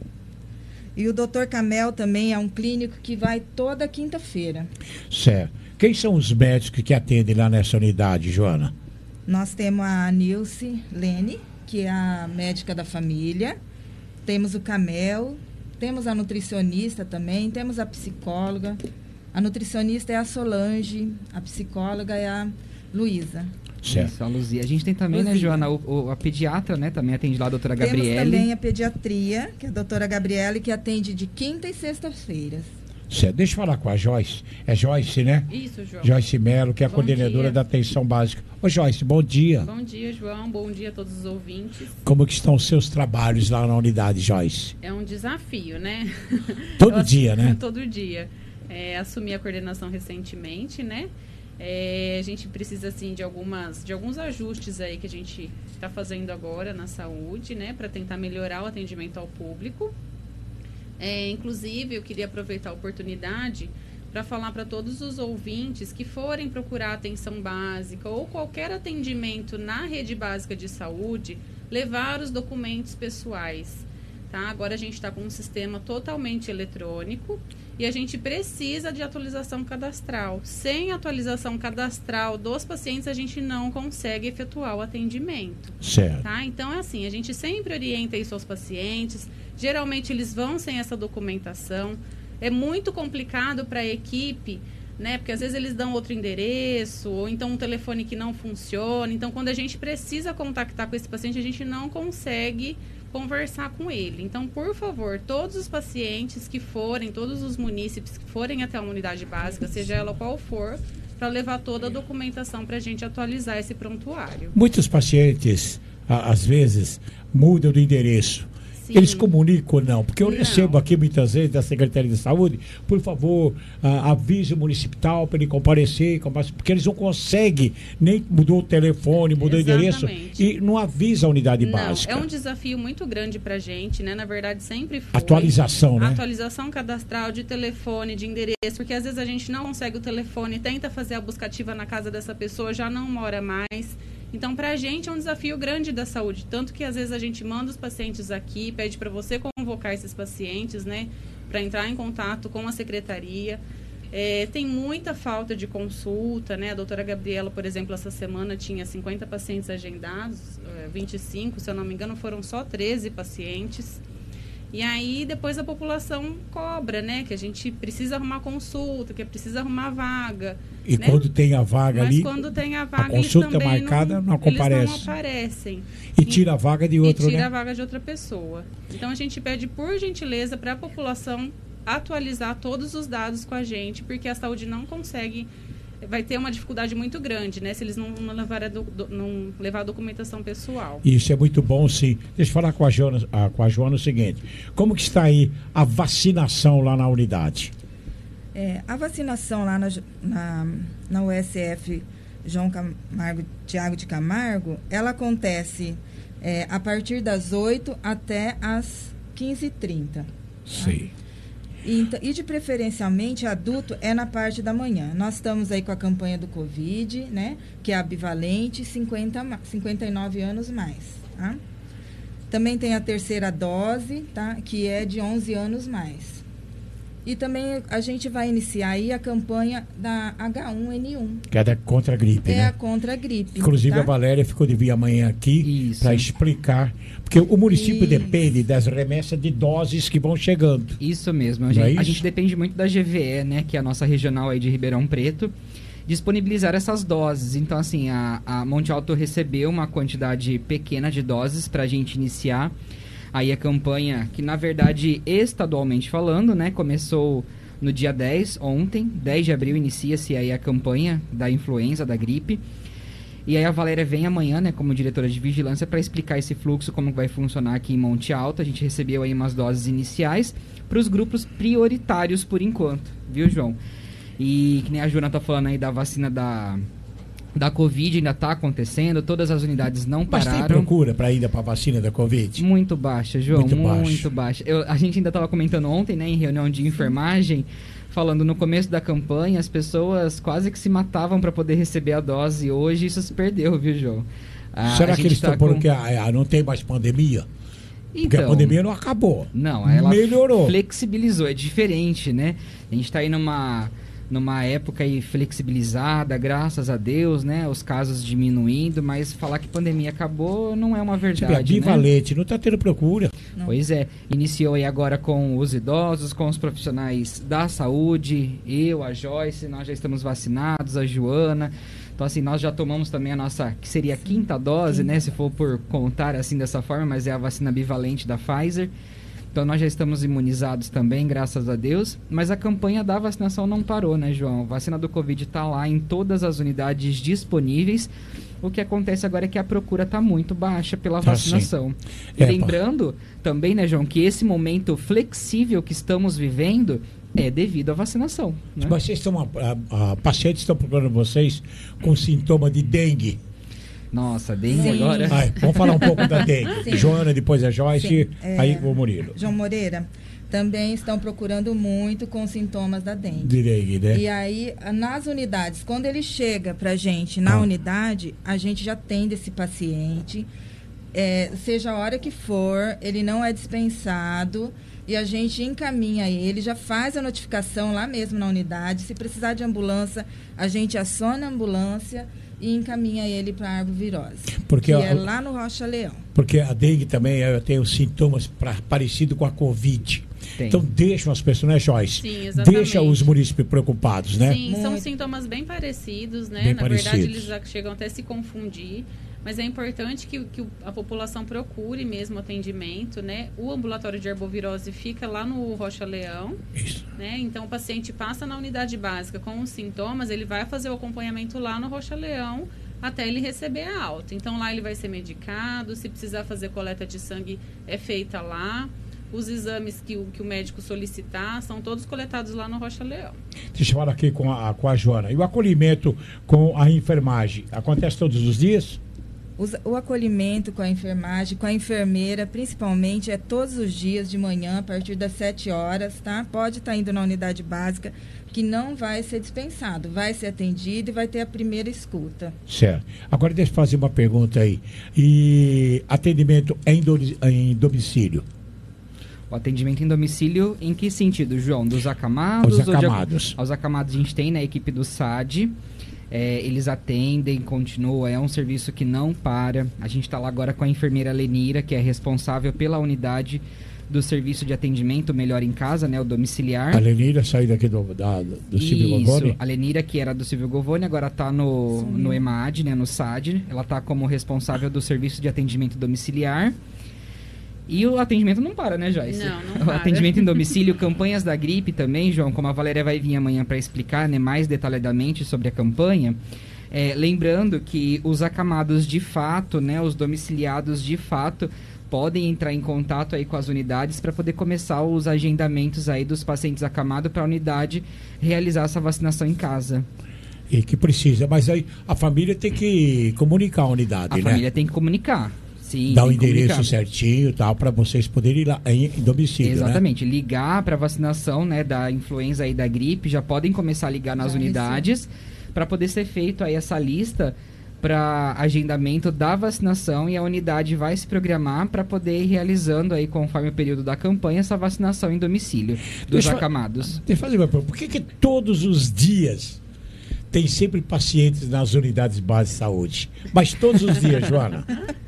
E o doutor Camel também é um clínico que vai toda quinta-feira. Certo. Quem são os médicos que atendem lá nessa unidade, Joana? Nós temos a Nilce Lene, que é a médica da família. Temos o Camel, temos a nutricionista também, temos a psicóloga. A nutricionista é a Solange, a psicóloga é a Luísa. Certo. Isso, a Luzia. A gente tem também, né, Luzia. Joana, o, o- a pediatra, né? Também atende lá a doutora Temos Gabriele. também a pediatria, que é a doutora Gabriele, que atende de quinta e sexta-feiras. Certo. Deixa eu falar com a Joyce. É Joyce, né? Isso, João. Joyce Melo, que é a Bom coordenadora dia. da atenção básica. Ô, Joyce, bom dia. Bom dia, João. Bom dia a todos os ouvintes. Como que estão os seus trabalhos lá na unidade, Joyce? É um desafio, né? Todo Eu- dia, né? Todo dia. É, assumi a coordenação recentemente, né? É, a gente precisa, assim, de, algumas, de alguns ajustes aí que a gente está fazendo agora na saúde, né? Para tentar melhorar o atendimento ao público. É, inclusive, eu queria aproveitar a oportunidade para falar para todos os ouvintes que forem procurar atenção básica ou qualquer atendimento na rede básica de saúde, levar os documentos pessoais. Tá? Agora a gente está com um sistema totalmente eletrônico e a gente precisa de atualização cadastral. Sem atualização cadastral dos pacientes, a gente não consegue efetuar o atendimento. Certo. Tá? Então, é assim, a gente sempre orienta isso aos pacientes. Geralmente, eles vão sem essa documentação. É muito complicado para a equipe, né? Porque às vezes eles dão outro endereço, ou então um telefone que não funciona. Então, quando a gente precisa contactar com esse paciente, a gente não consegue conversar com ele. Então, por favor, todos os pacientes que forem, todos os munícipes que forem até a unidade básica, seja ela qual for, para levar toda a documentação para a gente atualizar esse prontuário. Muitos pacientes, a- às vezes, mudam de endereço. Sim. Eles comunicam ou não? Porque eu Não. recebo aqui muitas vezes da Secretaria de Saúde, por favor, ah, avise o municipal para ele comparecer, compare- porque eles não conseguem, nem mudou o telefone, mudou o endereço Exatamente. e não avisa a unidade Não, básica. é um desafio muito grande para a gente, né? Na verdade, sempre foi. Atualização, né? Atualização cadastral de telefone, de endereço, porque às vezes a gente não consegue o telefone, tenta fazer a busca ativa na casa dessa pessoa, já não mora mais. Então, para a gente é um desafio grande da saúde, tanto que às vezes a gente manda os pacientes aqui, pede para você convocar esses pacientes, né, para entrar em contato com a secretaria. É, tem muita falta de consulta, né? A doutora Gabriela, por exemplo, essa semana tinha cinquenta pacientes agendados, é, vinte e cinco, se eu não me engano, foram só treze pacientes. E aí, depois a população cobra, né? Que a gente precisa arrumar consulta, que precisa arrumar vaga. E né? quando tem a vaga Mas ali, quando tem a vaga, a consulta eles também marcada não, Eles comparece. não aparecem. E tira a vaga de outro, E tira né? a vaga de outra pessoa. Então, a gente pede, por gentileza, para a população atualizar todos os dados com a gente, porque a saúde não consegue... Vai ter uma dificuldade muito grande, né? Se eles não, não, levar, a do, do- não levar a documentação pessoal. Isso é muito bom, sim. Deixa eu falar com a Joana, ah, com a Joana o seguinte. Como que está aí a vacinação lá na unidade? É, a vacinação lá na, na, na U S F João Camargo, Tiago de Camargo, ela acontece é, a partir das oito até as quinze e trinta. Sim. E, ent- e de preferencialmente adulto é na parte da manhã. Nós estamos aí com a campanha do Covid, né? Que é a bivalente, cinquenta, ma- cinquenta e nove anos mais. Tá? Também tem a terceira dose, tá? Que é de onze anos mais. E também a gente vai iniciar aí a campanha da H um N um. Que é da contra a gripe, É né? a contra a gripe. Inclusive tá? a Valéria ficou de vir amanhã aqui para explicar, porque o município Isso. depende das remessas de doses que vão chegando. Isso mesmo. A Não gente, é a isso? gente depende muito da G V E, né? Que é a nossa regional aí de Ribeirão Preto. disponibilizar essas doses. Então, assim, a, a Monte Alto recebeu uma quantidade pequena de doses para a gente iniciar aí a campanha, que na verdade, estadualmente falando, né, começou no dia dez, ontem, dez de abril, inicia-se aí a campanha da influenza, da gripe. E aí a Valéria vem amanhã, né, como diretora de vigilância, para explicar esse fluxo, como vai funcionar aqui em Monte Alto. A gente recebeu aí umas doses iniciais para os grupos prioritários por enquanto, viu, João? E que nem a Joana tá falando aí da vacina da, da Covid, ainda tá acontecendo, todas as unidades não pararam. Mas tem procura para ainda para a vacina da Covid? Muito baixa, João, muito, muito baixa. baixa. Eu, a gente ainda estava comentando ontem, né, em reunião de enfermagem, falando no começo da campanha, as pessoas quase que se matavam para poder receber a dose. Hoje isso se perdeu, viu, João? Ah, Será que eles estão tá falando com... que a, a, não tem mais pandemia? Porque Então, a pandemia não acabou. Não, ela melhorou. Flexibilizou, é diferente, né? A gente está aí numa, numa época aí flexibilizada, graças a Deus, né? Os casos diminuindo, mas falar que a pandemia acabou não é uma verdade, tipo, é bivalente, né? não está tendo procura. Não. Pois é, iniciou aí agora com os idosos, com os profissionais da saúde, eu, a Joyce, nós já estamos vacinados, a Joana. Então, assim, nós já tomamos também a nossa, que seria a quinta dose, Sim. né? Se for por contar assim dessa forma, mas é a vacina bivalente da Pfizer. Então, nós já estamos imunizados também, graças a Deus. Mas a campanha da vacinação não parou, né, João? A vacina do Covid está lá em todas as unidades disponíveis. O que acontece agora é que a procura está muito baixa pela tá vacinação. E é, lembrando pá. também, né, João, que esse momento flexível que estamos vivendo é devido à vacinação. Né? Mas vocês estão, a, a, pacientes estão procurando vocês com sintoma de dengue. Nossa, dengue Sim. agora. Ai, vamos falar um pouco da dengue. Sim. Joana, depois a Joyce, é, aí o Murilo. João Moreira, também estão procurando muito com sintomas da dengue. De dengue, né? E aí, nas unidades, quando ele chega pra gente na ah. unidade, a gente já atende esse paciente, é, seja a hora que for, ele não é dispensado. E a gente encaminha ele, já faz a notificação lá mesmo na unidade. Se precisar de ambulância, a gente aciona a ambulância e encaminha ele para a arbovirose, porque que é lá no Rocha Leão. Porque a dengue também tem os sintomas pra, parecidos com a Covid. Tem. Então deixam as pessoas, né, Joyce? Sim, exatamente. Deixa os munícipes preocupados, né? Sim, Muito. São sintomas bem parecidos, né? Bem Na parecidos. verdade, eles já chegam até a se confundir. Mas é importante que, que a população procure mesmo atendimento, né? O ambulatório de arbovirose fica lá no Rocha Leão. Isso. Né? Então, o paciente passa na unidade básica com os sintomas, ele vai fazer o acompanhamento lá no Rocha Leão até ele receber a alta. Então, lá ele vai ser medicado, se precisar fazer coleta de sangue, é feita lá. Os exames que o, que o médico solicitar são todos coletados lá no Rocha Leão. Deixa eu falar aqui com a, com a Joana. E o acolhimento com a enfermagem, acontece todos os dias? O acolhimento com a enfermagem, com a enfermeira, principalmente, é todos os dias de manhã, a partir das sete horas, tá? Pode estar indo na unidade básica, que não vai ser dispensado, vai ser atendido e vai ter a primeira escuta. Certo. Agora deixa eu fazer uma pergunta aí. E atendimento em, do, em domicílio? O atendimento em domicílio, em que sentido, João? Dos acamados? Os acamados. Ou de, aos acamados a gente tem na equipe do S A D. É, eles atendem, continuam, é um serviço que não para. A gente está lá agora com a enfermeira Lenira, que é responsável pela unidade do serviço de atendimento Melhor em Casa, né, o domiciliar. A Lenira saiu daqui do, da, do Silvio Govoni? Isso, a Lenira, que era do Silvio Govoni, agora está no, no EMAD, né, no S A D. Ela está como responsável do serviço de atendimento domiciliar. E o atendimento não para, né, Joyce? Não, não o para. Atendimento em domicílio, campanhas da gripe também, João, como a Valéria vai vir amanhã para explicar, né, mais detalhadamente sobre a campanha. É, lembrando que os acamados de fato, né, os domiciliados de fato, podem entrar em contato aí com as unidades para poder começar os agendamentos aí dos pacientes acamados para a unidade realizar essa vacinação em casa. E que precisa, mas aí a família tem que comunicar a unidade, a né? A família tem que comunicar. Sim, dá o endereço certinho e tal, para vocês poderem ir lá em, em domicílio, exatamente, né? Ligar para vacinação, né, da influenza e da gripe, já podem começar a ligar nas já unidades para poder ser feito aí essa lista para agendamento da vacinação, e a unidade vai se programar para poder ir realizando aí, conforme o período da campanha, essa vacinação em domicílio dos deixa acamados. Deixa eu fazer uma pergunta. Por que que todos os dias tem sempre pacientes nas unidades básicas de saúde? Mas todos os dias, Joana?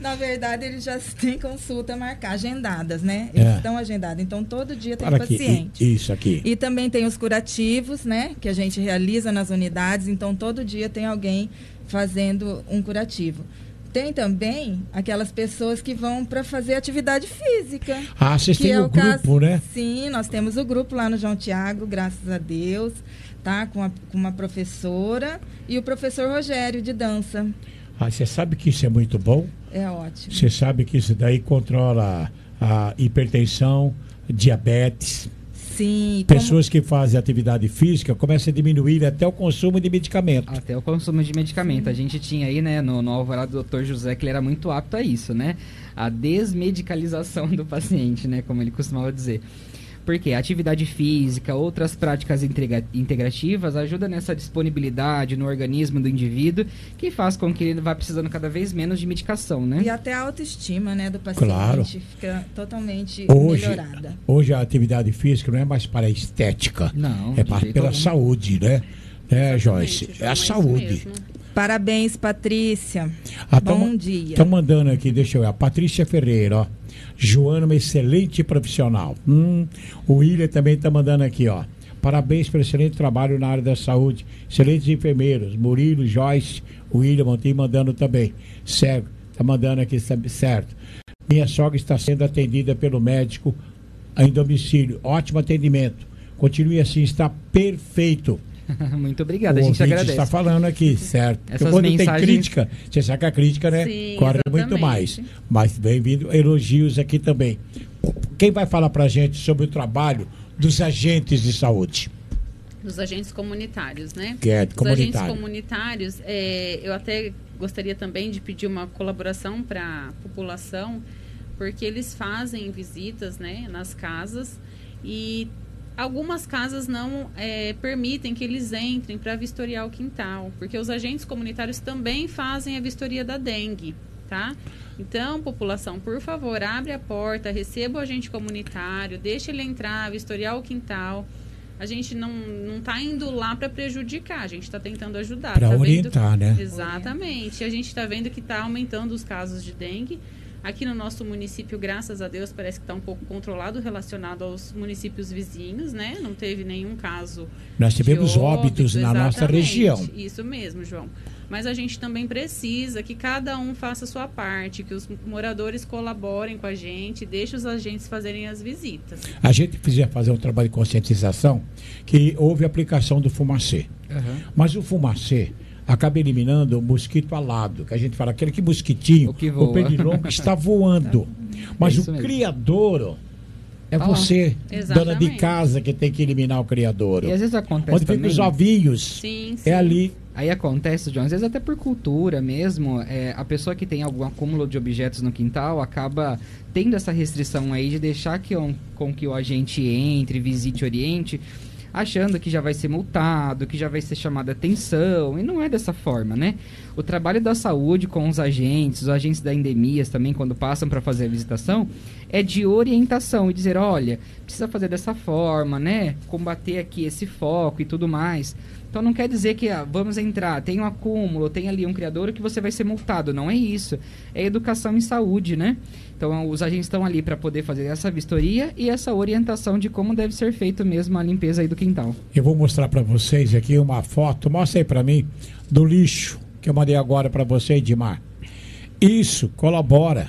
Na verdade, eles já têm consulta marcada, agendadas, né? Eles É. estão agendados. Então, todo dia tem Para aqui, paciente. i- isso aqui. E também tem os curativos, né? Que a gente realiza nas unidades. Então, todo dia tem alguém fazendo um curativo. Tem também aquelas pessoas que vão para fazer atividade física. Ah, vocês que têm é o grupo, né? Sim, nós temos o grupo lá no João Tiago, graças a Deus, tá? Com, a- com uma professora e o professor Rogério de dança. Ah, você sabe que isso é muito bom? É ótimo. Você sabe que isso daí controla a hipertensão, diabetes. Sim. Pessoas que fazem atividade física começam a diminuir até o consumo de medicamento. Até o consumo de medicamento. A gente tinha aí, né, no, no alvará do doutor José, que ele era muito apto a isso, né? A desmedicalização do paciente, né? Como ele costumava dizer. Porque a atividade física, outras práticas integra- integrativas ajudam nessa disponibilidade no organismo do indivíduo, que faz com que ele vá precisando cada vez menos de medicação, né? E até a autoestima, né, do paciente Claro. fica totalmente Hoje, melhorada. hoje a atividade física não é mais para a estética. Não, É de para, jeito pela algum. saúde, né? É, Joyce? É a saúde. Parabéns, Patrícia. Ah, Bom tamo- dia. Estão mandando aqui, deixa eu ver. A Patrícia Ferreira, ó. Joana, uma excelente profissional. Hum, o William também está mandando aqui, ó. Parabéns pelo excelente trabalho na área da saúde. Excelentes enfermeiros. Murilo, Joyce, o William Montinho mandando também. Certo, está mandando aqui, sabe, certo. Minha sogra está sendo atendida pelo médico em domicílio. Ótimo atendimento. Continue assim, está perfeito. Muito obrigado, O a gente ouvinte agradece. está falando aqui, certo? Porque Essas quando mensagens- tem crítica, você sabe que a crítica, né? Sim, corre exatamente. muito mais. Mas bem-vindo, elogios aqui também. Quem vai falar pra gente sobre o trabalho dos agentes de saúde? Dos agentes comunitários, né? Que é Os comunitário. agentes comunitários, é, eu até gostaria também de pedir uma colaboração para a população, porque eles fazem visitas, né, nas casas e algumas casas não é, permitem que eles entrem para vistoriar o quintal, porque os agentes comunitários também fazem a vistoria da dengue, tá? Então, população, por favor, abre a porta, receba o agente comunitário, deixe ele entrar, vistoriar o quintal. A gente não não está indo lá para prejudicar, a gente está tentando ajudar. Pra tá orientar, vendo? né? Exatamente. A gente está vendo que está aumentando os casos de dengue. Aqui no nosso município, graças a Deus, parece que está um pouco controlado relacionado aos municípios vizinhos, né? Não teve nenhum caso. Nós de tivemos óbito, óbitos na nossa exatamente. região. Isso mesmo, João. Mas a gente também precisa que cada um faça a sua parte, que os moradores colaborem com a gente, deixe os agentes fazerem as visitas. A gente precisa fazer um trabalho de conscientização que houve aplicação do fumacê. Uhum. Mas o fumacê acaba eliminando o mosquito alado, que a gente fala, aquele que mosquitinho, o, voa. pernilongo está voando. Mas É isso o mesmo. criadouro é Ah, você, dona de exatamente. casa, que tem que eliminar o criadouro. E às vezes acontece Onde ficam também- os ovinhos, Sim, é ali. Aí acontece, John, às vezes até por cultura mesmo, é, a pessoa que tem algum acúmulo de objetos no quintal acaba tendo essa restrição aí de deixar que um, com que o agente entre, visite, oriente, achando que já vai ser multado, que já vai ser chamada atenção, e não é dessa forma, né? O trabalho da saúde com os agentes, os agentes da endemias também, quando passam para fazer a visitação, é de orientação e dizer, olha, precisa fazer dessa forma, né? Combater aqui esse foco e tudo mais. Então não quer dizer que ah, vamos entrar, tem um acúmulo, tem ali um criador que você vai ser multado. Não é isso. É educação em saúde, né? Então os agentes estão ali para poder fazer essa vistoria e essa orientação de como deve ser feito mesmo a limpeza aí do quintal. Eu vou mostrar para vocês aqui uma foto, mostra aí para mim, do lixo que eu mandei agora para você, Edmar. Isso colabora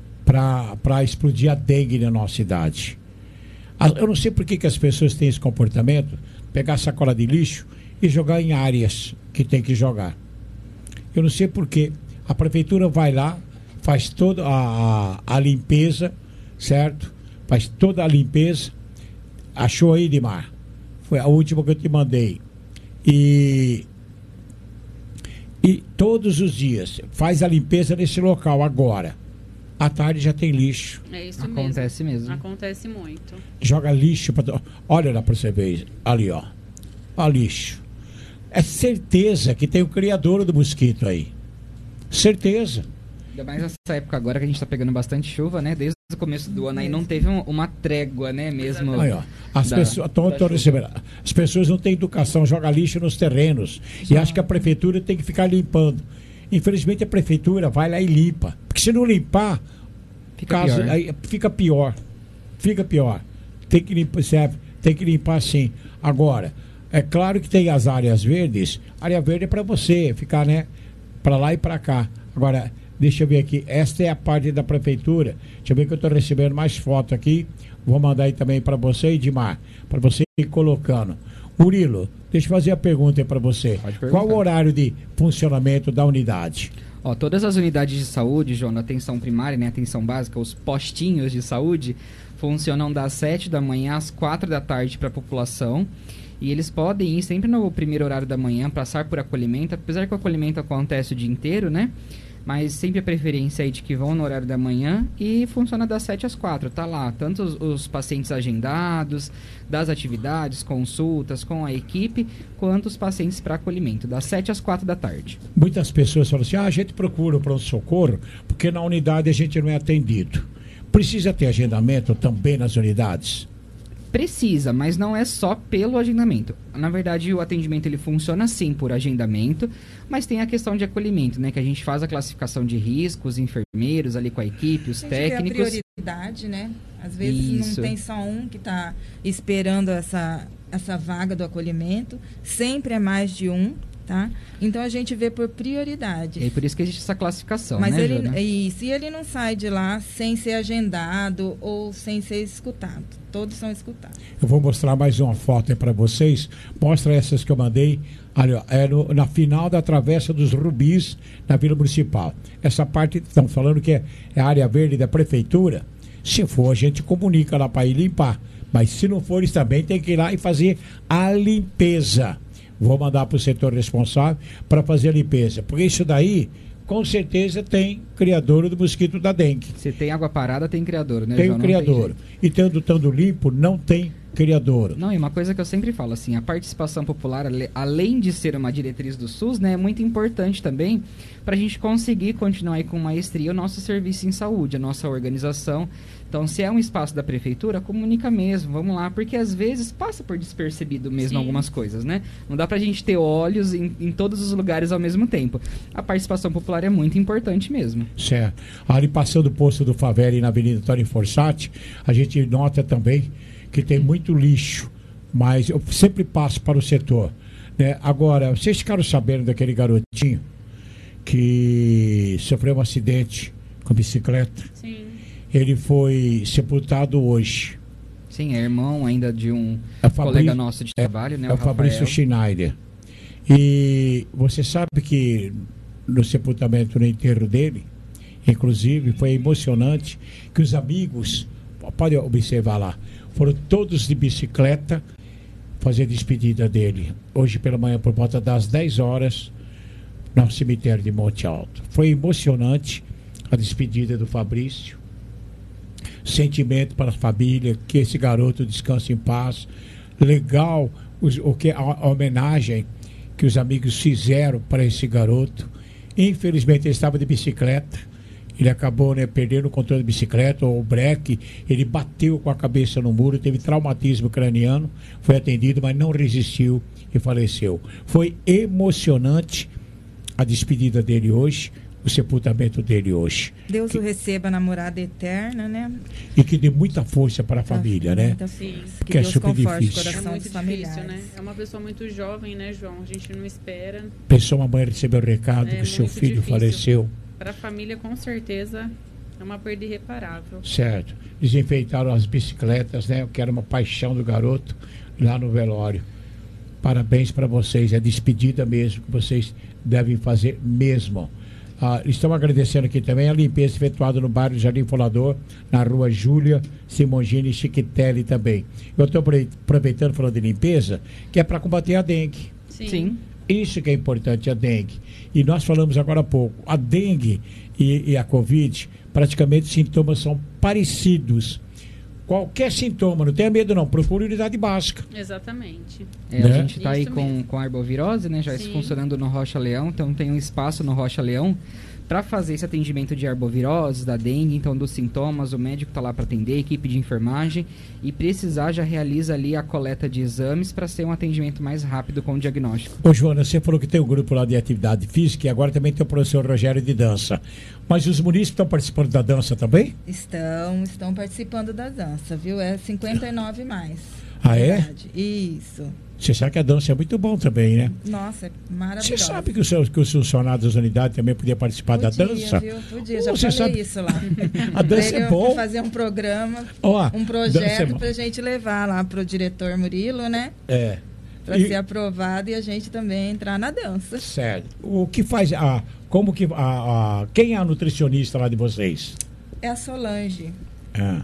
para explodir a dengue na nossa cidade. A- Eu não sei por que, que as pessoas têm esse comportamento, pegar sacola de lixo e jogar em áreas que tem que jogar. Eu não sei por que. A prefeitura vai lá, faz toda a, a, a limpeza, certo? Faz toda a limpeza. Achou aí, Edmar? Foi a última que eu te mandei. E, e todos os dias faz a limpeza nesse local agora. À tarde já tem lixo. É isso Acontece mesmo. mesmo. Acontece muito. Joga lixo para. Olha lá para você ver. Ali, ó. Ó, lixo. É certeza que tem o criador do mosquito aí. Certeza. Ainda mais nessa época agora que a gente tá pegando bastante chuva, né? Desde o começo do ano aí não teve um- uma trégua, né? Mesmo. Aí, ó. As da- pessoas tão, da tão chuva. recebendo. As pessoas não têm educação, joga lixo nos terrenos. E acha que a prefeitura tem que ficar limpando. Infelizmente a prefeitura vai lá e limpa. Porque se não limpar, Fica caso, pior. aí fica pior. Fica pior. Tem que limpar, serve, tem que limpar sim. Agora, é claro que tem as áreas verdes. Área verde é para você ficar, né? Para lá e para cá. Agora, deixa eu ver aqui. Esta é a parte da prefeitura. Deixa eu ver que eu estou recebendo mais foto aqui. Vou mandar aí também para você, Edmar, para você ir colocando. Murilo, deixa eu fazer a pergunta aí para você. Qual o horário de funcionamento da unidade? Ó, todas as unidades de saúde, João, atenção primária, né, atenção básica, os postinhos de saúde, funcionam das sete da manhã às quatro da tarde para a população. E eles podem ir sempre no primeiro horário da manhã, passar por acolhimento, apesar que o acolhimento acontece o dia inteiro, né? Mas sempre a preferência aí de que vão no horário da manhã e funciona das sete às quatro, tá lá. Tanto os, os pacientes agendados, das atividades, consultas com a equipe, quanto os pacientes para acolhimento, das sete às quatro da tarde. Muitas pessoas falam assim, ah, a gente procura o pronto-socorro porque na unidade a gente não é atendido. Precisa ter agendamento também nas unidades? Precisa, mas não é só pelo agendamento. Na verdade, o atendimento ele funciona sim por agendamento, mas tem a questão de acolhimento, né? Que a gente faz a classificação de riscos, enfermeiros ali com a equipe, os a gente técnicos. vê a prioridade, né? Às vezes Isso. não tem só um que está esperando essa, essa vaga do acolhimento, sempre é mais de um, tá? Então a gente vê por prioridade. E é por isso que existe essa classificação, Mas né, ele, Jana? isso, e ele não sai de lá sem ser agendado ou sem ser escutado. Todos são escutados. Eu vou mostrar mais uma foto aí para vocês. Mostra essas que eu mandei. Ali, ó, é no, na final da Travessa dos Rubis, na Vila Municipal. Essa parte, estão falando que é, é a área verde da prefeitura. Se for, a gente comunica lá para ir limpar. Mas se não for, eles também tem que ir lá e fazer a limpeza. Vou mandar para o setor responsável para fazer a limpeza. Porque isso daí, com certeza, tem criadouro do mosquito da dengue. Se tem água parada, tem criadouro, né, Tem João? o Não tem criadouro. jeito. E tendo tando limpo, não tem criadouro. Não, e uma coisa que eu sempre falo, assim, a participação popular, ale- além de ser uma diretriz do SUS, né, é muito importante também para a gente conseguir continuar aí com maestria o nosso serviço em saúde, a nossa organização. Então, se é um espaço da prefeitura, comunica mesmo, vamos lá, porque às vezes passa por despercebido mesmo Sim. algumas coisas, né? Não dá pra gente ter olhos em, em todos os lugares ao mesmo tempo. A participação popular é muito importante mesmo. Certo. Ali passando o posto do Favela e na Avenida Antônio Forsatti, a gente nota também que tem muito lixo, mas eu sempre passo para o setor, né? Agora, vocês ficaram sabendo daquele garotinho que sofreu um acidente com bicicleta? Sim. Ele foi sepultado hoje. Sim, é irmão ainda de um É o Fabrício- colega nosso de trabalho, né? É o Fabrício Rafael. Schneider. E você sabe que no sepultamento, no enterro dele, inclusive, foi emocionante que os amigos, pode observar lá, foram todos de bicicleta fazer a despedida dele. Hoje pela manhã, por volta das dez horas, no cemitério de Monte Alto. Foi emocionante a despedida do Fabrício. Sentimento para a família, que esse garoto descanse em paz. Legal os, o que, a, a homenagem que os amigos fizeram para esse garoto. Infelizmente ele estava de bicicleta. Ele acabou, né, perdendo o controle da bicicleta, ou o breque. Ele bateu com a cabeça no muro, teve traumatismo craniano, foi atendido, mas não resistiu e faleceu. Foi emocionante a despedida dele hoje, o sepultamento dele hoje. Deus que, o receba na morada eterna, né? E que dê muita força para a família, né? Muita força. Que, Que Deus é super conforte difícil. o coração É muito dos difícil, familiares. né? É uma pessoa muito jovem, né, João? A gente não espera. Pensou uma mãe recebeu o recado É que seu muito filho difícil. faleceu. Para a família, com certeza, é uma perda irreparável. Certo. Desenfeitaram as bicicletas, né? Que era uma paixão do garoto lá no velório. Parabéns para vocês. É despedida mesmo que vocês devem fazer mesmo. Ah, estamos agradecendo aqui também a limpeza efetuada no bairro Jardim Folador, na rua Júlia Simongini Chiquitelli também. Eu estou aproveitando falando de limpeza, que é para combater a dengue. Sim. Sim. Isso que é importante, a dengue. E nós falamos agora há pouco, a dengue e, e a Covid, praticamente os sintomas são parecidos. Qualquer sintoma, não tenha medo não, procure unidade básica. Exatamente. É, Né? a gente está aí Isso com, mesmo. com a arbovirose, né? Já Sim. funcionando no Rocha Leão, então tem um espaço no Rocha Leão para fazer esse atendimento de arboviroses, da dengue, então dos sintomas, o médico está lá para atender, a equipe de enfermagem, e precisar já realiza ali a coleta de exames para ser um atendimento mais rápido com o diagnóstico. Ô Joana, você falou que tem um grupo lá de atividade física e agora também tem o professor Rogério de dança. Mas os munícipes estão participando da dança também? Estão, estão participando da dança, viu? É cinquenta e nove mais. Ah, é? Verdade. Isso. Você sabe que a dança é muito bom também, né? Nossa, é maravilhoso. Você sabe que os, seus, que os funcionários das unidades também podiam participar Podia, da dança? Viu? Podia, já você falei sabe... isso lá. A dança é bom. Fazer um programa, Ó, um dança é projeto bom. pra gente levar lá pro diretor Murilo, né? É. Pra E- ser aprovado e a gente também entrar na dança. Sério. O que faz a... Como que... A, a, quem é a nutricionista lá de vocês? É a Solange. Ah.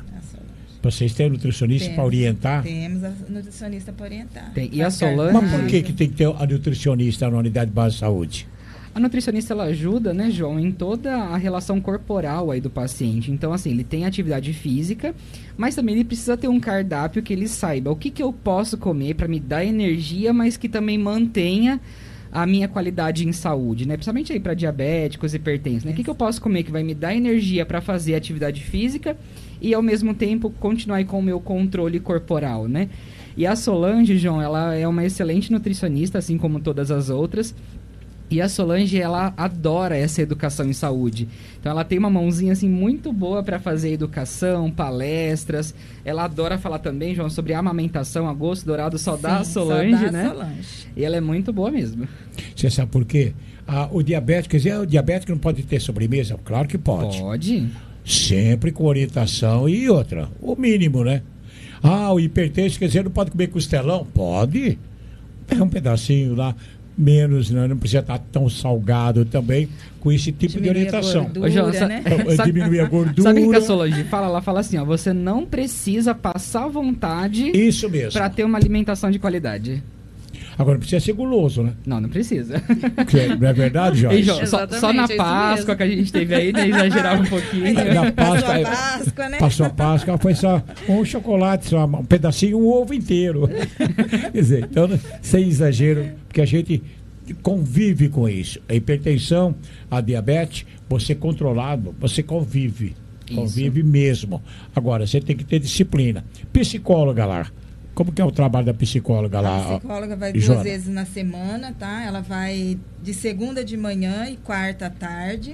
Vocês têm nutricionista Temos, para orientar? Temos a nutricionista para orientar. Tem. E a Faz Solange- Mas por que, que tem que ter a nutricionista na unidade base de saúde? A nutricionista, ela ajuda, né, João, em toda a relação corporal aí do paciente. Então, assim, ele tem atividade física, mas também ele precisa ter um cardápio que ele saiba o que, que eu posso comer para me dar energia, mas que também mantenha a minha qualidade em saúde, né? Principalmente aí para diabéticos, hipertensos, né? O que, que eu posso comer que vai me dar energia para fazer atividade física e, ao mesmo tempo, continuar aí com o meu controle corporal, né? E a Solange, João, ela é uma excelente nutricionista, assim como todas as outras. E a Solange, ela adora essa educação em saúde. Então, ela tem uma mãozinha, assim, muito boa para fazer educação, palestras. Ela adora falar também, João, sobre amamentação, a gosto dourado, só Sim, dá a só Solange, dá a né? Solange. E ela é muito boa mesmo. Você sabe por quê? Ah, o diabético, quer dizer, o diabético não pode ter sobremesa? Claro que pode. Pode. Sempre com orientação e outra, o mínimo, né? Ah, o hipertenso, quer dizer, não pode comer costelão? Pode. É um pedacinho lá, menos, né? Não precisa estar tão salgado também, com esse tipo Diminuir de orientação. a gordura, Ô, João, sa- né? É, sabe- diminuir a gordura. Sabe o que a Solange fala? Ela fala assim, ó, você não precisa passar vontade Isso mesmo. para ter uma alimentação de qualidade. Agora não precisa ser guloso, né? Não, não precisa. Que é- não é verdade, Jorge? Ei, João, só, só na Páscoa que a gente teve aí, né? Exagerar um pouquinho. Na Páscoa, Passou a Páscoa, né? Passou a Páscoa, foi só um chocolate, só um pedacinho, um ovo inteiro. Quer dizer, então, sem exagero, porque a gente convive com isso. A hipertensão, a diabetes, você controlado, você convive. Isso. Convive mesmo. Agora, você tem que ter disciplina. Psicóloga lá. Como que é o trabalho da psicóloga lá? A psicóloga vai duas Joana? vezes na semana, tá? Ela vai de segunda de manhã e quarta à tarde.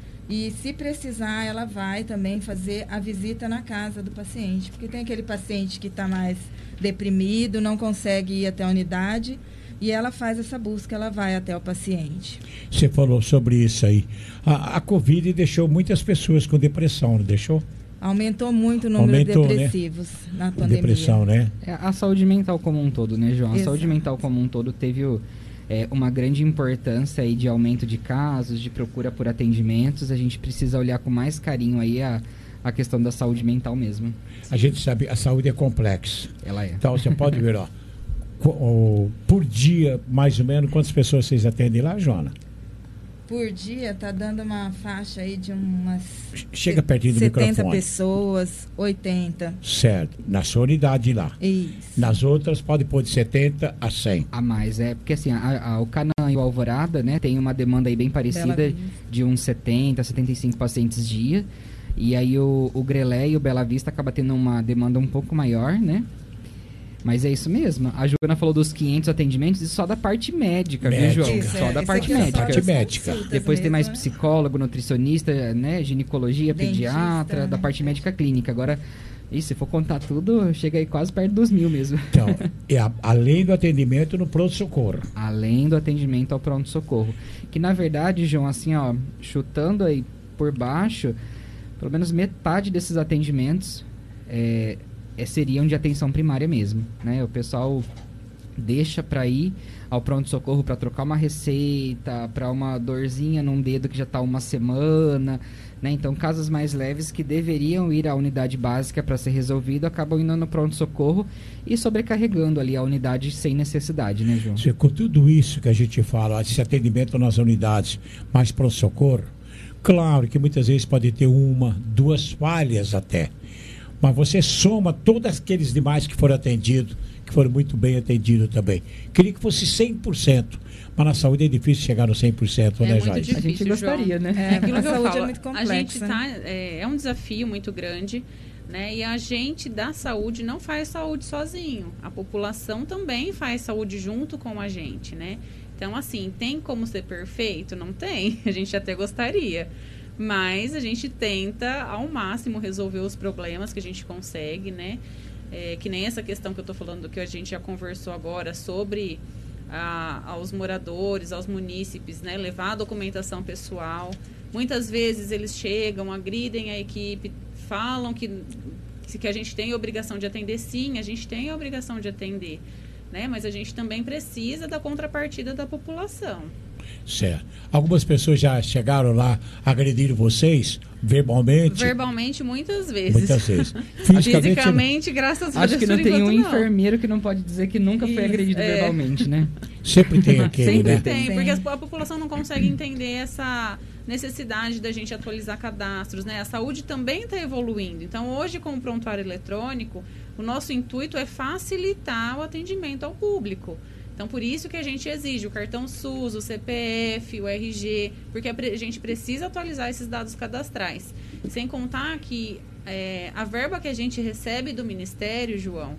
E se precisar, ela vai também fazer a visita na casa do paciente. Porque tem aquele paciente que está mais deprimido, não consegue ir até a unidade. E ela faz essa busca, ela vai até o paciente. Você falou sobre isso aí. A, a Covid deixou muitas pessoas com depressão, não deixou? Aumentou muito o número Aumentou, de né? depressivos na pandemia. Depressão, né? É, a saúde mental como um todo, né, João? A Exato. saúde mental como um todo teve o, é, uma grande importância aí de aumento de casos, de procura por atendimentos. A gente precisa olhar com mais carinho aí a, a questão da saúde mental mesmo. A gente sabe, a saúde é complexa. Ela é. Então você pode ver, ó, co- o- por dia, mais ou menos, quantas pessoas vocês atendem lá, Joana? Por dia tá dando uma faixa aí de umas Chega pertinho do setenta microfone. pessoas, oitenta. Certo, na sua unidade lá. Isso. Nas outras pode pôr de setenta a cem. A mais, é. Porque assim, a, a, o Canaã e o Alvorada, né, tem uma demanda aí bem parecida Bela Vista. de uns setenta, setenta e cinco pacientes dia. E aí o, o Grelé e o Bela Vista acaba tendo uma demanda um pouco maior, né? Mas é isso mesmo. A Juliana falou dos quinhentos atendimentos, isso só da parte médica, viu, Médica. João? Isso, Só é. da Esse parte aqui é só médica. Parte médica. Depois tem mais mesmo, né? psicólogo, nutricionista, né? Ginecologia, Dentista, pediatra, da né? parte médica clínica. Agora, e se for contar tudo, chega aí quase perto dos mil mesmo. Então, é a- além do atendimento no pronto-socorro. Além do atendimento ao pronto-socorro. Que na verdade, João, assim, ó, chutando aí por baixo, pelo menos metade desses atendimentos é, é, seriam de atenção primária mesmo, né? O pessoal deixa para ir ao pronto-socorro para trocar uma receita, para uma dorzinha num dedo que já está uma semana, né? Então, casos mais leves que deveriam ir à unidade básica para ser resolvido, acabam indo no pronto-socorro e sobrecarregando ali a unidade sem necessidade, né, João? Se- Com tudo isso que a gente fala, esse atendimento nas unidades, mais pronto-socorro, claro que muitas vezes pode ter uma, duas falhas até. Mas você soma todos aqueles demais que foram atendidos, que foram muito bem atendidos também. Queria que fosse cem por cento. Mas na saúde é difícil chegar no cem por cento, é né, muito Joyce? difícil, a gente gostaria, João. né? É, aquilo A que eu saúde falo, é muito complexa, a gente tá, né? é, é um desafio muito grande, né? E a gente da saúde não faz saúde sozinho. A população também faz saúde junto com a gente, né? Então, assim, tem como ser perfeito? Não tem. A gente até gostaria. Mas a gente tenta ao máximo resolver os problemas que a gente consegue, né? É, que nem essa questão que eu tô falando, que a gente já conversou agora sobre a, aos moradores, aos munícipes, né? Levar a documentação pessoal. Muitas vezes eles chegam, agridem a equipe, falam que, que a gente tem a obrigação de atender. Sim, a gente tem a obrigação de atender, né? Mas a gente também precisa da contrapartida da população. Certo. Algumas pessoas já chegaram lá, agrediram vocês verbalmente? Verbalmente, muitas vezes. Muitas vezes. Fisicamente, Fisicamente graças a Deus. Acho que não tem um não. enfermeiro que não pode dizer que nunca foi Isso, agredido é. verbalmente, né? Sempre tem aquele, Sempre né? Tem, tem. porque a população não consegue entender essa necessidade da gente atualizar cadastros, né? A saúde também está evoluindo. Então, hoje, com o prontuário eletrônico, o nosso intuito é facilitar o atendimento ao público. Então, por isso que a gente exige o cartão SUS, o C P F, o R G, porque a gente precisa atualizar esses dados cadastrais. Sem contar que é, a verba que a gente recebe do Ministério, João,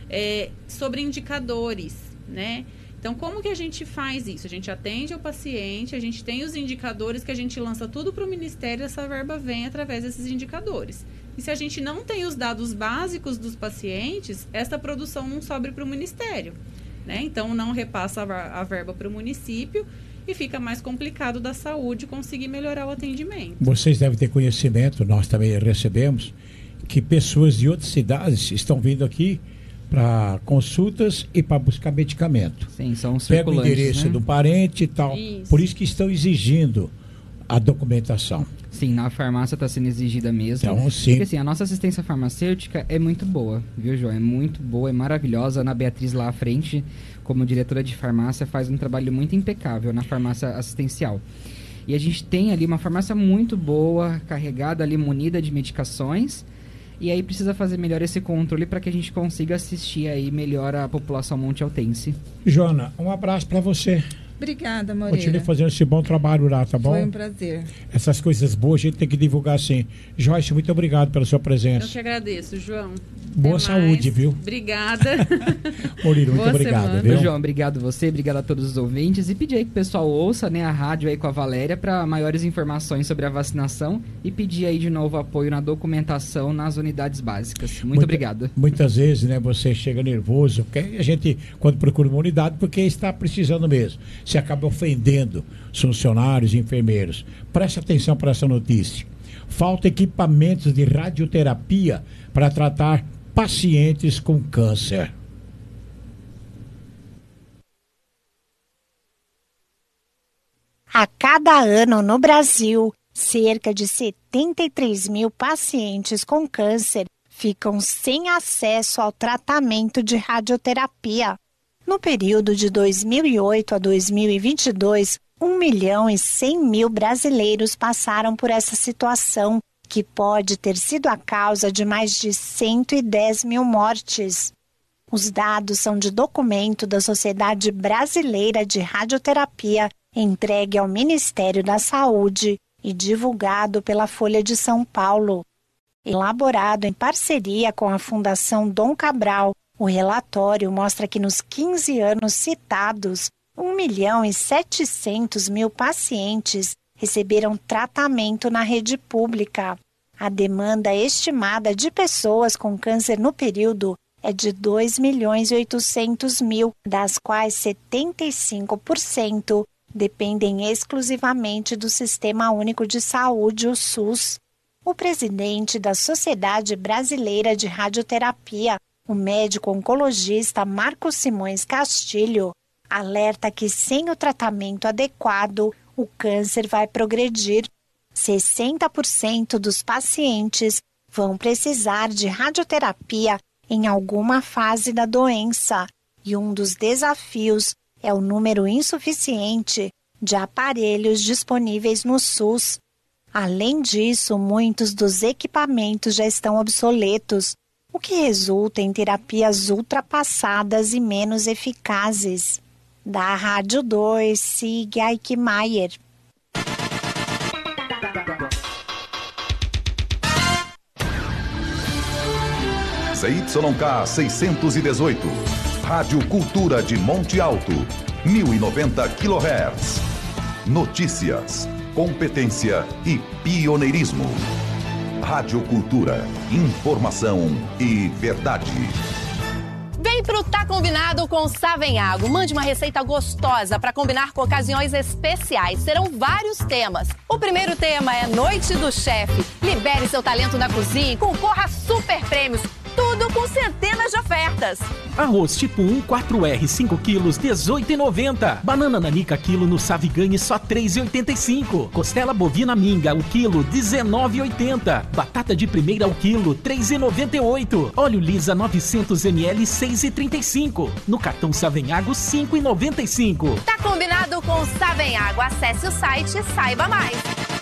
é sobre indicadores, né? Então, como que a gente faz isso? A gente atende o paciente, a gente tem os indicadores que a gente lança tudo para o Ministério, essa verba vem através desses indicadores. E se a gente não tem os dados básicos dos pacientes, essa produção não sobe para o Ministério. Né? Então, não repassa a verba para o município e fica mais complicado da saúde conseguir melhorar o atendimento. Vocês devem ter conhecimento, nós também recebemos, que pessoas de outras cidades estão vindo aqui para consultas e para buscar medicamento. Sim, são os Pega o circulantes, endereço né? do parente e tal. Isso. Por isso que estão exigindo a documentação. Sim, na farmácia está sendo exigida mesmo. Então, sim. Porque assim, a nossa assistência farmacêutica é muito boa, viu, João? É muito boa, é maravilhosa. A Ana Beatriz lá à frente, como diretora de farmácia, faz um trabalho muito impecável na farmácia assistencial. E a gente tem ali uma farmácia muito boa, carregada ali, munida de medicações. E aí precisa fazer melhor esse controle para que a gente consiga assistir aí melhor a população montealtense. Joana, um abraço para você. Obrigada, Moreira. Continue fazendo esse bom trabalho lá, tá bom? Foi um prazer. Essas coisas boas a gente tem que divulgar sim. Joyce, muito obrigado pela sua presença. Eu que agradeço, João. Boa Até saúde, mais. viu? Obrigada. Murilo, muito Boa obrigado, semana. viu? João, obrigado você, obrigado a todos os ouvintes e pedir aí que o pessoal ouça, né, a rádio aí com a Valéria para maiores informações sobre a vacinação e pedir aí de novo apoio na documentação nas unidades básicas. Muito Muita- obrigado. Muitas vezes, né, você chega nervoso, porque a gente, quando procura uma unidade, porque está precisando mesmo. Você acaba ofendendo os funcionários e enfermeiros. Preste atenção para essa notícia. Falta equipamentos de radioterapia para tratar pacientes com câncer. A cada ano no Brasil, cerca de setenta e três mil pacientes com câncer ficam sem acesso ao tratamento de radioterapia. No período de dois mil e oito a dois mil e vinte e dois, um milhão e cem mil brasileiros passaram por essa situação, que pode ter sido a causa de mais de cento e dez mil mortes. Os dados são de documento da Sociedade Brasileira de Radioterapia, entregue ao Ministério da Saúde e divulgado pela Folha de São Paulo. Elaborado em parceria com a Fundação Dom Cabral, o relatório mostra que nos quinze anos citados, um milhão e setecentos mil pacientes receberam tratamento na rede pública. A demanda estimada de pessoas com câncer no período é de dois milhões e oitocentos mil, das quais setenta e cinco por cento dependem exclusivamente do Sistema Único de Saúde, o SUS. O presidente da Sociedade Brasileira de Radioterapia, o médico oncologista Marcos Simões Castilho, alerta que sem o tratamento adequado, o câncer vai progredir. sessenta por cento dos pacientes vão precisar de radioterapia em alguma fase da doença, e um dos desafios é o número insuficiente de aparelhos disponíveis no SUS. Além disso, muitos dos equipamentos já estão obsoletos, o que resulta em terapias ultrapassadas e menos eficazes. Da Rádio dois, Sig Eichmeier. Z Y K seiscentos e dezoito, Rádio Cultura de Monte Alto, mil e noventa quilohertz. Notícias, competência e pioneirismo. Rádio Cultura, informação e verdade. Vem pro Tá Combinado com Savenhago. Mande uma receita gostosa para combinar com ocasiões especiais. Serão vários temas. O primeiro tema é Noite do Chefe. Libere seu talento na cozinha e concorra a super prêmios. Tudo com centenas de ofertas. Arroz tipo um quatro R cinco quilos, dezoito reais e noventa centavos. Banana nanica quilo no Saviganhe só três reais e oitenta e cinco centavos. Costela bovina minga o quilo, dezenove reais e oitenta centavos. Batata de primeira ao quilo, três reais e noventa e oito centavos. Óleo Lisa novecentos mililitros, seis reais e trinta e cinco centavos. No cartão Savenhago, cinco reais e noventa e cinco centavos. Tá combinado com Savenhago. Acesse o site e saiba mais.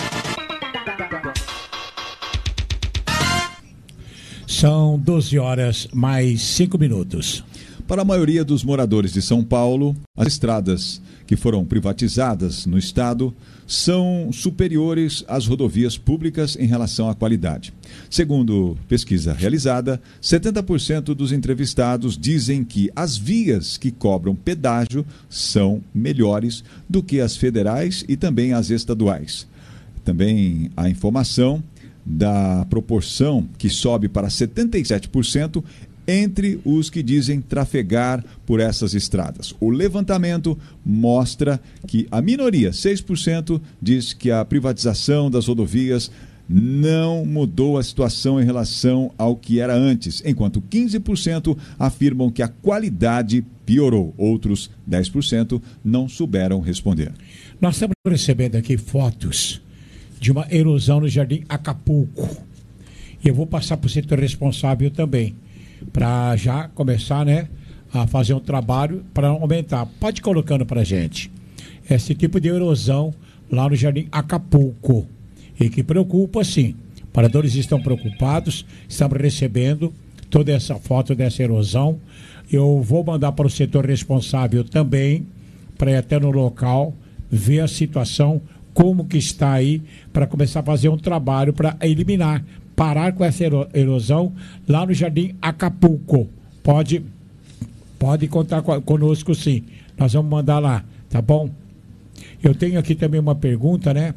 São doze horas mais cinco minutos. Para a maioria dos moradores de São Paulo, as estradas que foram privatizadas no estado são superiores às rodovias públicas em relação à qualidade. Segundo pesquisa realizada, setenta por cento dos entrevistados dizem que as vias que cobram pedágio são melhores do que as federais e também as estaduais. Também a informação da proporção que sobe para setenta e sete por cento entre os que dizem trafegar por essas estradas. O levantamento mostra que a minoria, seis por cento, diz que a privatização das rodovias não mudou a situação em relação ao que era antes, enquanto quinze por cento afirmam que a qualidade piorou. Outros dez por cento não souberam responder. Nós estamos recebendo aqui fotos de uma erosão no Jardim Acapulco. E eu vou passar para o setor responsável também, para já começar, né, a fazer um trabalho para aumentar. Pode ir colocando para a gente esse tipo de erosão lá no Jardim Acapulco. E que preocupa, sim. Moradores estão preocupados, estamos recebendo toda essa foto dessa erosão. Eu vou mandar para o setor responsável também, para ir até no local, ver a situação, como que está aí, para começar a fazer um trabalho para eliminar, parar com essa erosão lá no Jardim Acapulco. Pode, pode contar conosco, sim. Nós vamos mandar lá, tá bom? Eu tenho aqui também uma pergunta, né?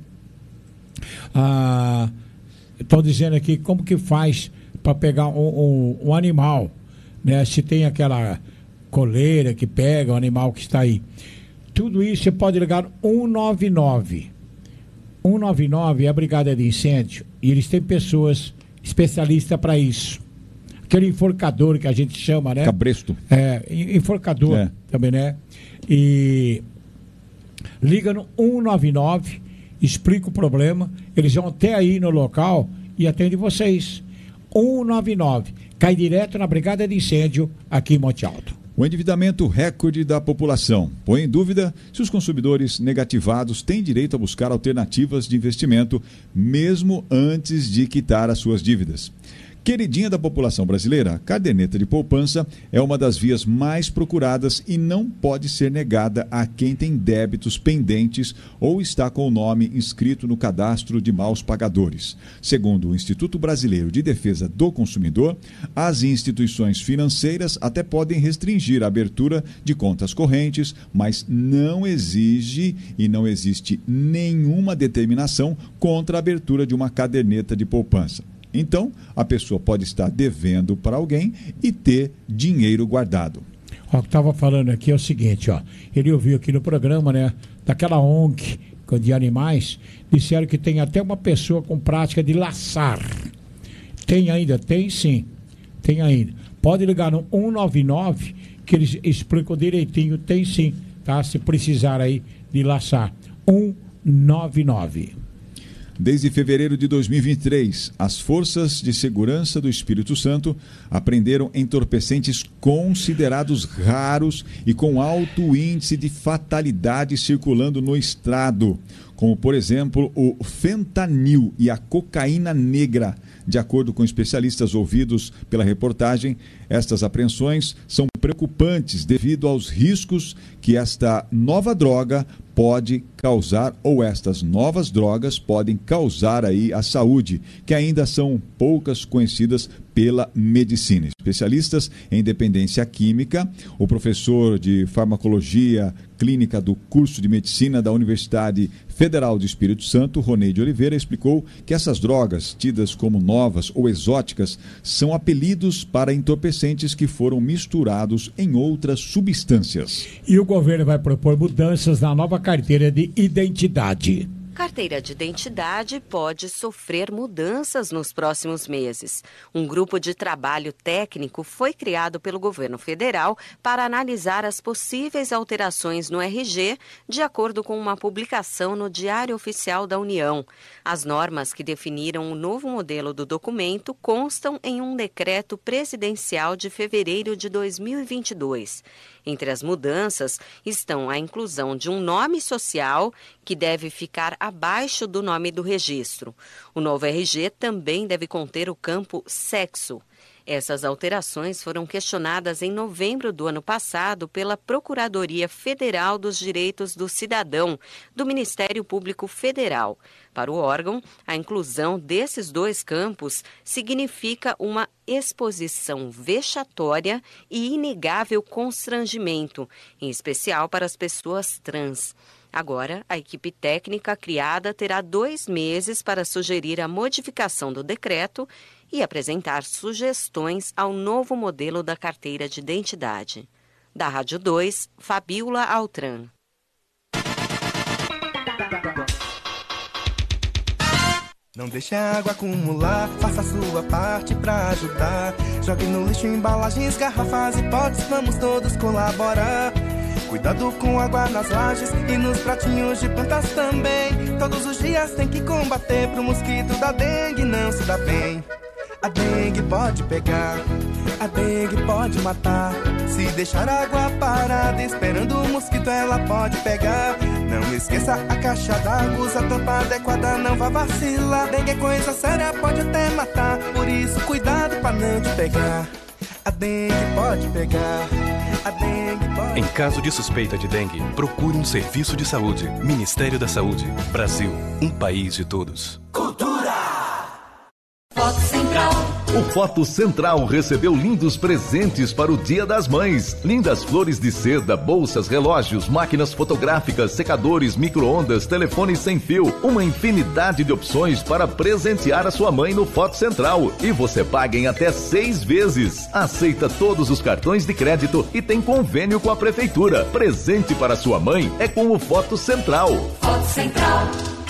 Ah, estou dizendo aqui como que faz para pegar um, um, um animal, né? Se tem aquela coleira que pega o animal que está aí. Tudo isso você pode ligar um nove nove. um nove nove é a Brigada de Incêndio e eles têm pessoas especialistas para isso. Aquele enforcador que a gente chama, né? Cabresto. É, enforcador é. também, né? E liga no um nove nove, explica o problema, eles vão até aí no local e atendem vocês. um nove nove, cai direto na Brigada de Incêndio aqui em Monte Alto. O endividamento recorde da população põe em dúvida se os consumidores negativados têm direito a buscar alternativas de investimento, mesmo antes de quitar as suas dívidas. Queridinha da população brasileira, a caderneta de poupança é uma das vias mais procuradas e não pode ser negada a quem tem débitos pendentes ou está com o nome inscrito no cadastro de maus pagadores. Segundo o Instituto Brasileiro de Defesa do Consumidor, as instituições financeiras até podem restringir a abertura de contas correntes, mas não exige e não existe nenhuma determinação contra a abertura de uma caderneta de poupança. Então, a pessoa pode estar devendo para alguém e ter dinheiro guardado. Ó, o que estava falando aqui é o seguinte, ó. Ele ouviu aqui no programa, né, daquela O N G de animais, disseram que tem até uma pessoa com prática de laçar. Tem ainda? Tem sim. Tem ainda. Pode ligar no um nove nove que eles explicam direitinho, tem sim, tá? Se precisar aí de laçar. um nove nove. Desde fevereiro de dois mil e vinte e três, as forças de segurança do Espírito Santo apreenderam entorpecentes considerados raros e com alto índice de fatalidade circulando no estado. como, por exemplo, o fentanil e a cocaína negra. De acordo com especialistas ouvidos pela reportagem, estas apreensões são preocupantes devido aos riscos que esta nova droga pode causar, ou estas novas drogas podem causar aí à saúde, que ainda são poucas conhecidas pela medicina. Especialistas em dependência química, o professor de farmacologia clínica do curso de medicina da Universidade Federal do Espírito Santo, Ronei de Oliveira, explicou que essas drogas, tidas como novas ou exóticas, são apelidos para entorpecentes que foram misturados em outras substâncias. E o governo vai propor mudanças na nova carteira de identidade. Carteira de identidade pode sofrer mudanças nos próximos meses. Um grupo de trabalho técnico foi criado pelo governo federal para analisar as possíveis alterações no R G, de acordo com uma publicação no Diário Oficial da União. As normas que definiram o novo modelo do documento constam em um decreto presidencial de fevereiro de dois mil e vinte e dois. Entre as mudanças estão a inclusão de um nome social que deve ficar abaixo do nome do registro. O novo R G também deve conter o campo sexo. Essas alterações foram questionadas em novembro do ano passado pela Procuradoria Federal dos Direitos do Cidadão, do Ministério Público Federal. Para o órgão, a inclusão desses dois campos significa uma exposição vexatória e inegável constrangimento, em especial para as pessoas trans. Agora, a equipe técnica criada terá dois meses para sugerir a modificação do decreto e apresentar sugestões ao novo modelo da carteira de identidade. Da Rádio dois, Fabíola Altran. Não deixe a água acumular, faça a sua parte pra ajudar. Jogue no lixo embalagens, garrafas e potes, vamos todos colaborar. Cuidado com água nas lajes e nos pratinhos de plantas também. Todos os dias tem que combater pro mosquito da dengue não se dá bem. A dengue pode pegar, a dengue pode matar. Se deixar a água parada esperando o mosquito ela pode pegar. Não esqueça a caixa d'água, usa a tampa adequada, não vá vacilar. Dengue é coisa séria, pode até matar, por isso cuidado pra não te pegar. A dengue pode pegar, a dengue pode... Em caso de suspeita de dengue, procure um serviço de saúde. Ministério da Saúde. Brasil, um país de todos. Foto Central. O Foto Central recebeu lindos presentes para o Dia das Mães. Lindas flores de seda, bolsas, relógios, máquinas fotográficas, secadores, micro-ondas, telefones sem fio. Uma infinidade de opções para presentear a sua mãe no Foto Central. E você paga em até seis vezes. Aceita todos os cartões de crédito e tem convênio com a Prefeitura. Presente para sua mãe é com o Foto Central. Foto Central.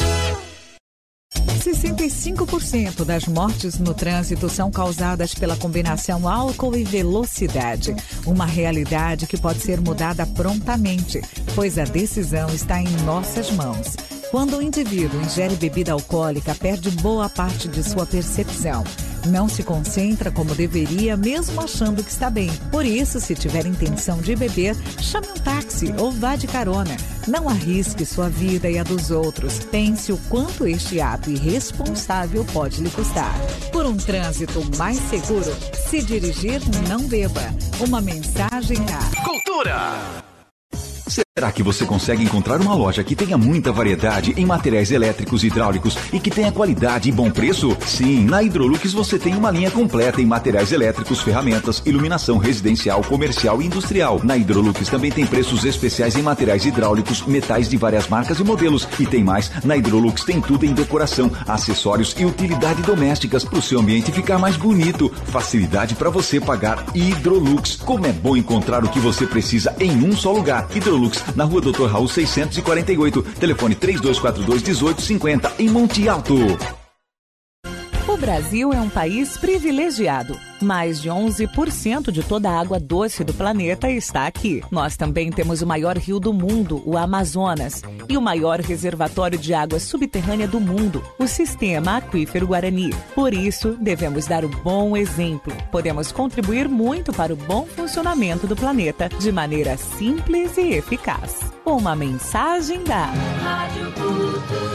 sessenta e cinco por cento das mortes no trânsito são causadas pela combinação álcool e velocidade. Uma realidade que pode ser mudada prontamente, pois a decisão está em nossas mãos. Quando o indivíduo ingere bebida alcoólica, perde boa parte de sua percepção. Não se concentra como deveria, mesmo achando que está bem. Por isso, se tiver intenção de beber, chame um táxi ou vá de carona. Não arrisque sua vida e a dos outros. Pense o quanto este ato irresponsável pode lhe custar. Por um trânsito mais seguro, se dirigir, não beba. Uma mensagem da Cultura. Será que você consegue encontrar uma loja que tenha muita variedade em materiais elétricos e hidráulicos e que tenha qualidade e bom preço? Sim, na Hidrolux você tem uma linha completa em materiais elétricos, ferramentas, iluminação residencial, comercial e industrial. Na Hidrolux também tem preços especiais em materiais hidráulicos, metais de várias marcas e modelos. E tem mais, na Hidrolux tem tudo em decoração, acessórios e utilidade domésticas para o seu ambiente ficar mais bonito. Facilidade para você pagar. Hidrolux. Como é bom encontrar o que você precisa em um só lugar. Hidrolux, na rua doutor Raul seiscentos e quarenta e oito, telefone três dois quatro dois, um oito cinco zero, em Monte Alto. O Brasil é um país privilegiado. Mais de onze por cento de toda a água doce do planeta está aqui. Nós também temos o maior rio do mundo, o Amazonas, e o maior reservatório de água subterrânea do mundo, o Sistema Aquífero Guarani. Por isso, devemos dar o bom exemplo. Podemos contribuir muito para o bom funcionamento do planeta de maneira simples e eficaz. Uma mensagem da Rádio Cultura.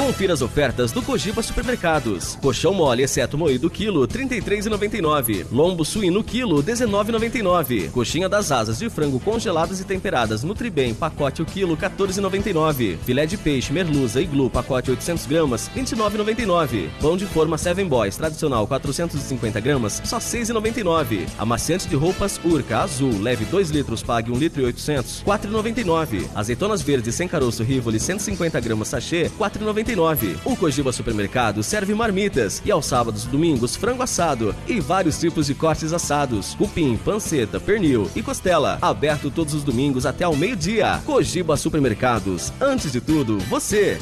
Confira as ofertas do Cogiba Supermercados. Colchão mole, exceto moído, quilo, trinta e três reais e noventa e nove centavos. Lombo suíno, quilo, dezenove reais e noventa e nove centavos. Coxinha das asas de frango congeladas e temperadas Nutribem, pacote o quilo, quatorze reais e noventa e nove centavos. Filé de peixe Merluza Iglu, pacote oitocentos gramas, vinte e nove reais e noventa e nove centavos. Pão de forma Seven Boys, tradicional, quatrocentos e cinquenta gramas, só seis reais e noventa e nove centavos. Amaciante de roupas Urca Azul, leve dois litros, pague um litro e oitocentos, quatro reais e noventa e nove centavos. Azeitonas verdes sem caroço Rivoli, cento e cinquenta gramas, sachê, quatro reais e noventa e nove centavos. O Cogiba Supermercado serve marmitas e aos sábados e domingos frango assado e vários tipos de cortes assados, cupim, panceta, pernil e costela. Aberto todos os domingos até ao meio-dia. Cogiba Supermercados. Antes de tudo, você.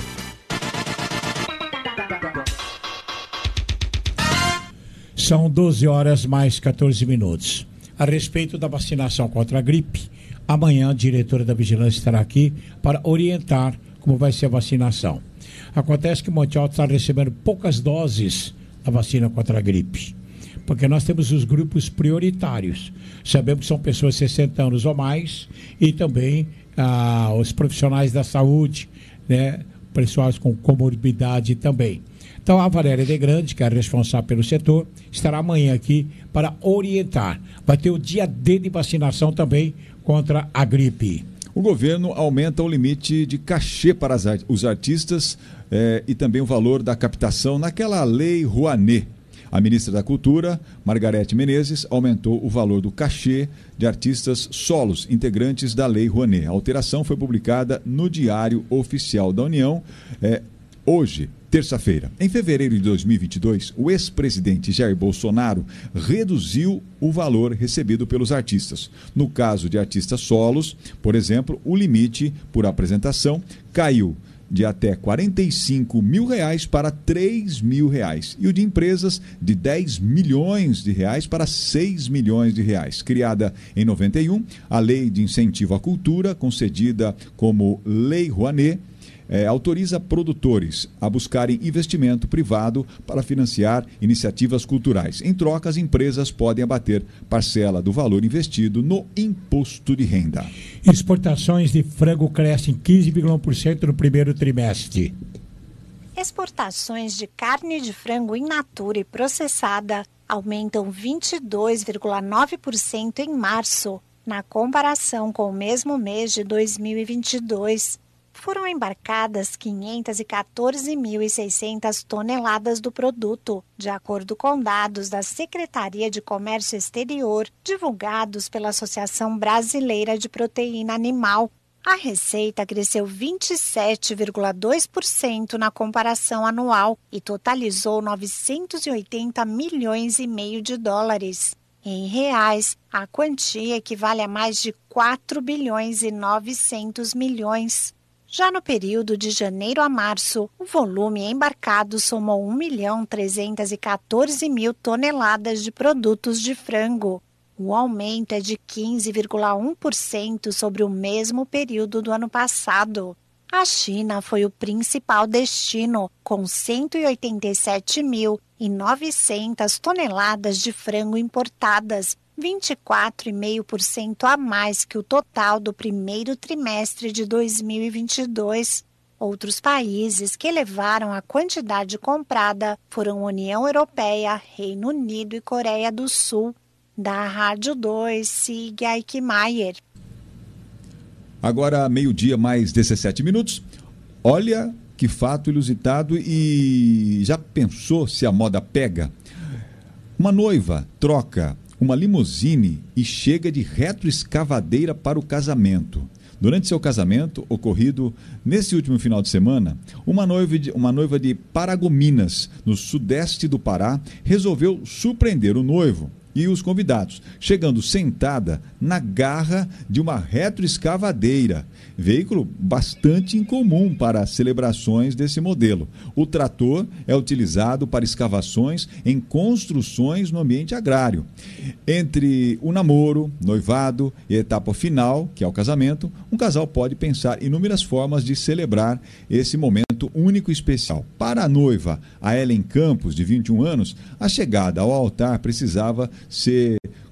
São doze horas mais quatorze minutos. A respeito da vacinação contra a gripe, amanhã a diretora da Vigilância estará aqui para orientar como vai ser a vacinação. Acontece que Monte Alto está recebendo poucas doses da vacina contra a gripe, porque nós temos os grupos prioritários. Sabemos que são pessoas de sessenta anos ou mais e também ah, os profissionais da saúde, né, pessoas com comorbidade também. Então a Valéria de Grande, que é responsável pelo setor, estará amanhã aqui para orientar. Vai ter o dia D de vacinação também contra a gripe. O governo aumenta o limite de cachê para as, os artistas eh, e também o valor da captação naquela lei Rouanet. A ministra da Cultura, Margarete Menezes, aumentou o valor do cachê de artistas solos, integrantes da lei Rouanet. A alteração foi publicada no Diário Oficial da União eh, hoje, terça-feira. Em fevereiro de dois mil e vinte e dois, o ex-presidente Jair Bolsonaro reduziu o valor recebido pelos artistas. No caso de artistas solos, por exemplo, o limite por apresentação caiu de até quarenta e cinco mil reais para três mil reais e o de empresas de dez milhões de reais para seis milhões de reais. Criada em noventa e um, a Lei de Incentivo à Cultura, concedida como Lei Rouanet, É, autoriza produtores a buscarem investimento privado para financiar iniciativas culturais. Em troca, as empresas podem abater parcela do valor investido no imposto de renda. Exportações de frango crescem quinze vírgula um por cento no primeiro trimestre. Exportações de carne de frango in natura e processada aumentam vinte e dois vírgula nove por cento em março, na comparação com o mesmo mês de dois mil e vinte e dois. Foram embarcadas quinhentas e quatorze mil e seiscentas toneladas do produto, de acordo com dados da Secretaria de Comércio Exterior, divulgados pela Associação Brasileira de Proteína Animal. A receita cresceu vinte e sete vírgula dois por cento na comparação anual e totalizou novecentos e oitenta milhões e meio de dólares. Em reais, a quantia equivale a mais de quatro bilhões e novecentos milhões. Já no período de janeiro a março, o volume embarcado somou um milhão trezentos e quatorze mil toneladas de produtos de frango. O aumento é de quinze vírgula um por cento sobre o mesmo período do ano passado. A China foi o principal destino, com cento e oitenta e sete mil e novecentas toneladas de frango importadas, vinte e quatro vírgula cinco por cento a mais que o total do primeiro trimestre de dois mil e vinte e dois. Outros países que elevaram a quantidade comprada foram União Europeia, Reino Unido e Coreia do Sul. Da Rádio dois, Sig Eichmeier. Agora, meio-dia mais dezessete minutos. Olha que fato inusitado, e já pensou se a moda pega? Uma noiva troca uma limusine e chega de retroescavadeira para o casamento. Durante seu casamento, ocorrido nesse último final de semana, uma noiva de, uma noiva de Paragominas, no sudeste do Pará, resolveu surpreender o noivo e os convidados, chegando sentada na garra de uma retroescavadeira, veículo bastante incomum para celebrações desse modelo. O trator é utilizado para escavações em construções no ambiente agrário. Entre o namoro, noivado e a etapa final, que é o casamento, um casal pode pensar inúmeras formas de celebrar esse momento único e especial. Para a noiva, a Ellen Campos, de vinte e um anos, a chegada ao altar precisava ser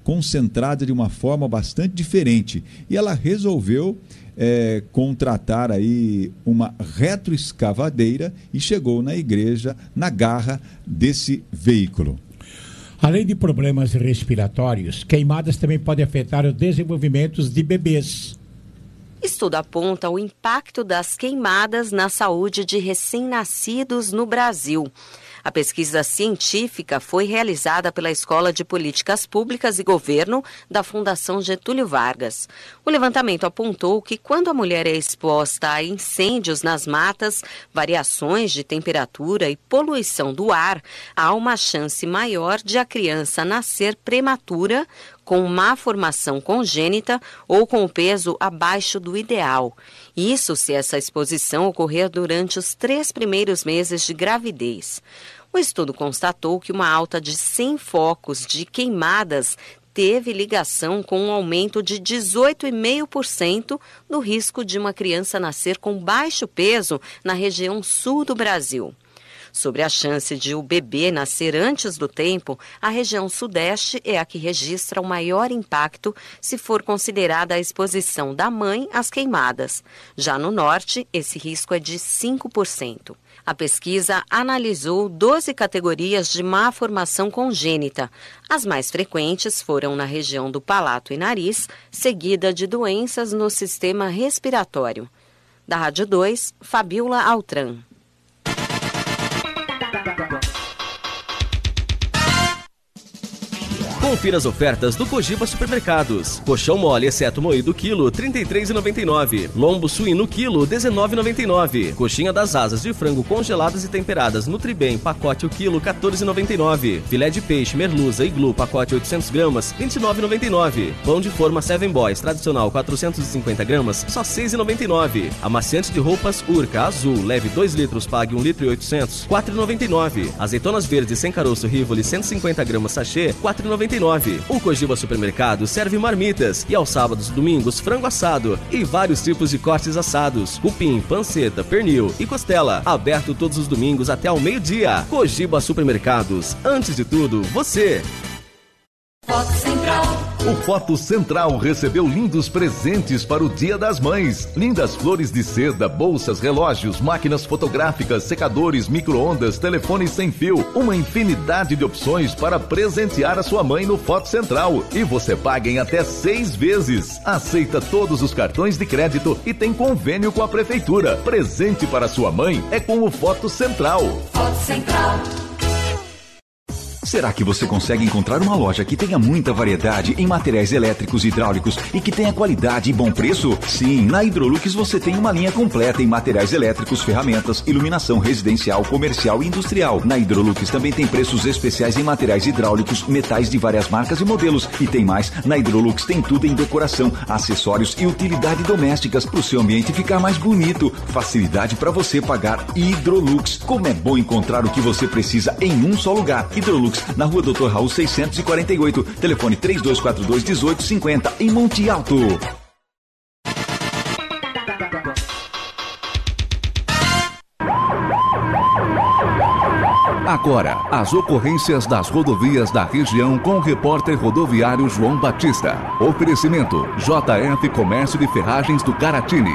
concentrada de uma forma bastante diferente. E ela resolveu é, contratar aí uma retroescavadeira e chegou na igreja na garra desse veículo. Além de problemas respiratórios, queimadas também podem afetar os desenvolvimentos de bebês. Estudo aponta o impacto das queimadas na saúde de recém-nascidos no Brasil. A pesquisa científica foi realizada pela Escola de Políticas Públicas e Governo da Fundação Getúlio Vargas. O levantamento apontou que quando a mulher é exposta a incêndios nas matas, variações de temperatura e poluição do ar, há uma chance maior de a criança nascer prematura, com má formação congênita ou com o peso abaixo do ideal. Isso se essa exposição ocorrer durante os três primeiros meses de gravidez. O estudo constatou que uma alta de cem focos de queimadas teve ligação com um aumento de dezoito vírgula cinco por cento no risco de uma criança nascer com baixo peso na região sul do Brasil. Sobre a chance de o bebê nascer antes do tempo, a região sudeste é a que registra o maior impacto se for considerada a exposição da mãe às queimadas. Já no norte, esse risco é de cinco por cento. A pesquisa analisou doze categorias de má formação congênita. As mais frequentes foram na região do palato e nariz, seguida de doenças no sistema respiratório. Da Rádio dois, Fabiola Altran. Confira as ofertas do Cogiba Supermercados. Colchão mole, exceto moído, quilo, trinta e três reais e noventa e nove centavos. Lombo suíno, quilo, dezenove reais e noventa e nove centavos. Coxinha das asas de frango congeladas e temperadas Nutribem, pacote o quilo, quatorze reais e noventa e nove centavos. Filé de peixe merluza iglu, pacote oitocentos gramas, vinte e nove reais e noventa e nove centavos. Pão de forma Seven Boys, tradicional, quatrocentos e cinquenta gramas, só seis reais e noventa e nove centavos. Amaciante de roupas Urca, azul, leve dois litros, pague um litro e oitocentos, quatro reais e noventa e nove centavos. Azeitonas verdes sem caroço Rivoli, cento e cinquenta gramas, sachê, quatro reais e noventa e nove centavos. O Cogiba Supermercado serve marmitas e aos sábados e domingos frango assado e vários tipos de cortes assados, cupim, panceta, pernil e costela. Aberto todos os domingos até ao meio-dia. Cogiba Supermercados. Antes de tudo, você. Foto Central. O Foto Central recebeu lindos presentes para o Dia das Mães. Lindas flores de seda, bolsas, relógios, máquinas fotográficas, secadores, micro-ondas, telefones sem fio. Uma infinidade de opções para presentear a sua mãe no Foto Central. E você paga em até seis vezes. Aceita todos os cartões de crédito e tem convênio com a Prefeitura. Presente para sua mãe é com o Foto Central. Foto Central. Será que você consegue encontrar uma loja que tenha muita variedade em materiais elétricos e hidráulicos e que tenha qualidade e bom preço? Sim, na Hidrolux você tem uma linha completa em materiais elétricos, ferramentas, iluminação residencial, comercial e industrial. Na Hidrolux também tem preços especiais em materiais hidráulicos, metais de várias marcas e modelos. E tem mais, na Hidrolux tem tudo em decoração, acessórios e utilidade domésticas para o seu ambiente ficar mais bonito. Facilidade para você pagar Hidrolux. Como é bom encontrar o que você precisa em um só lugar. Hidrolux, na rua doutor Raul seiscentos e quarenta e oito, telefone três dois quatro dois, um oito cinco zero, em Monte Alto. Agora, as ocorrências das rodovias da região com o repórter rodoviário João Batista. Oferecimento J F Comércio de Ferragens do Caratini.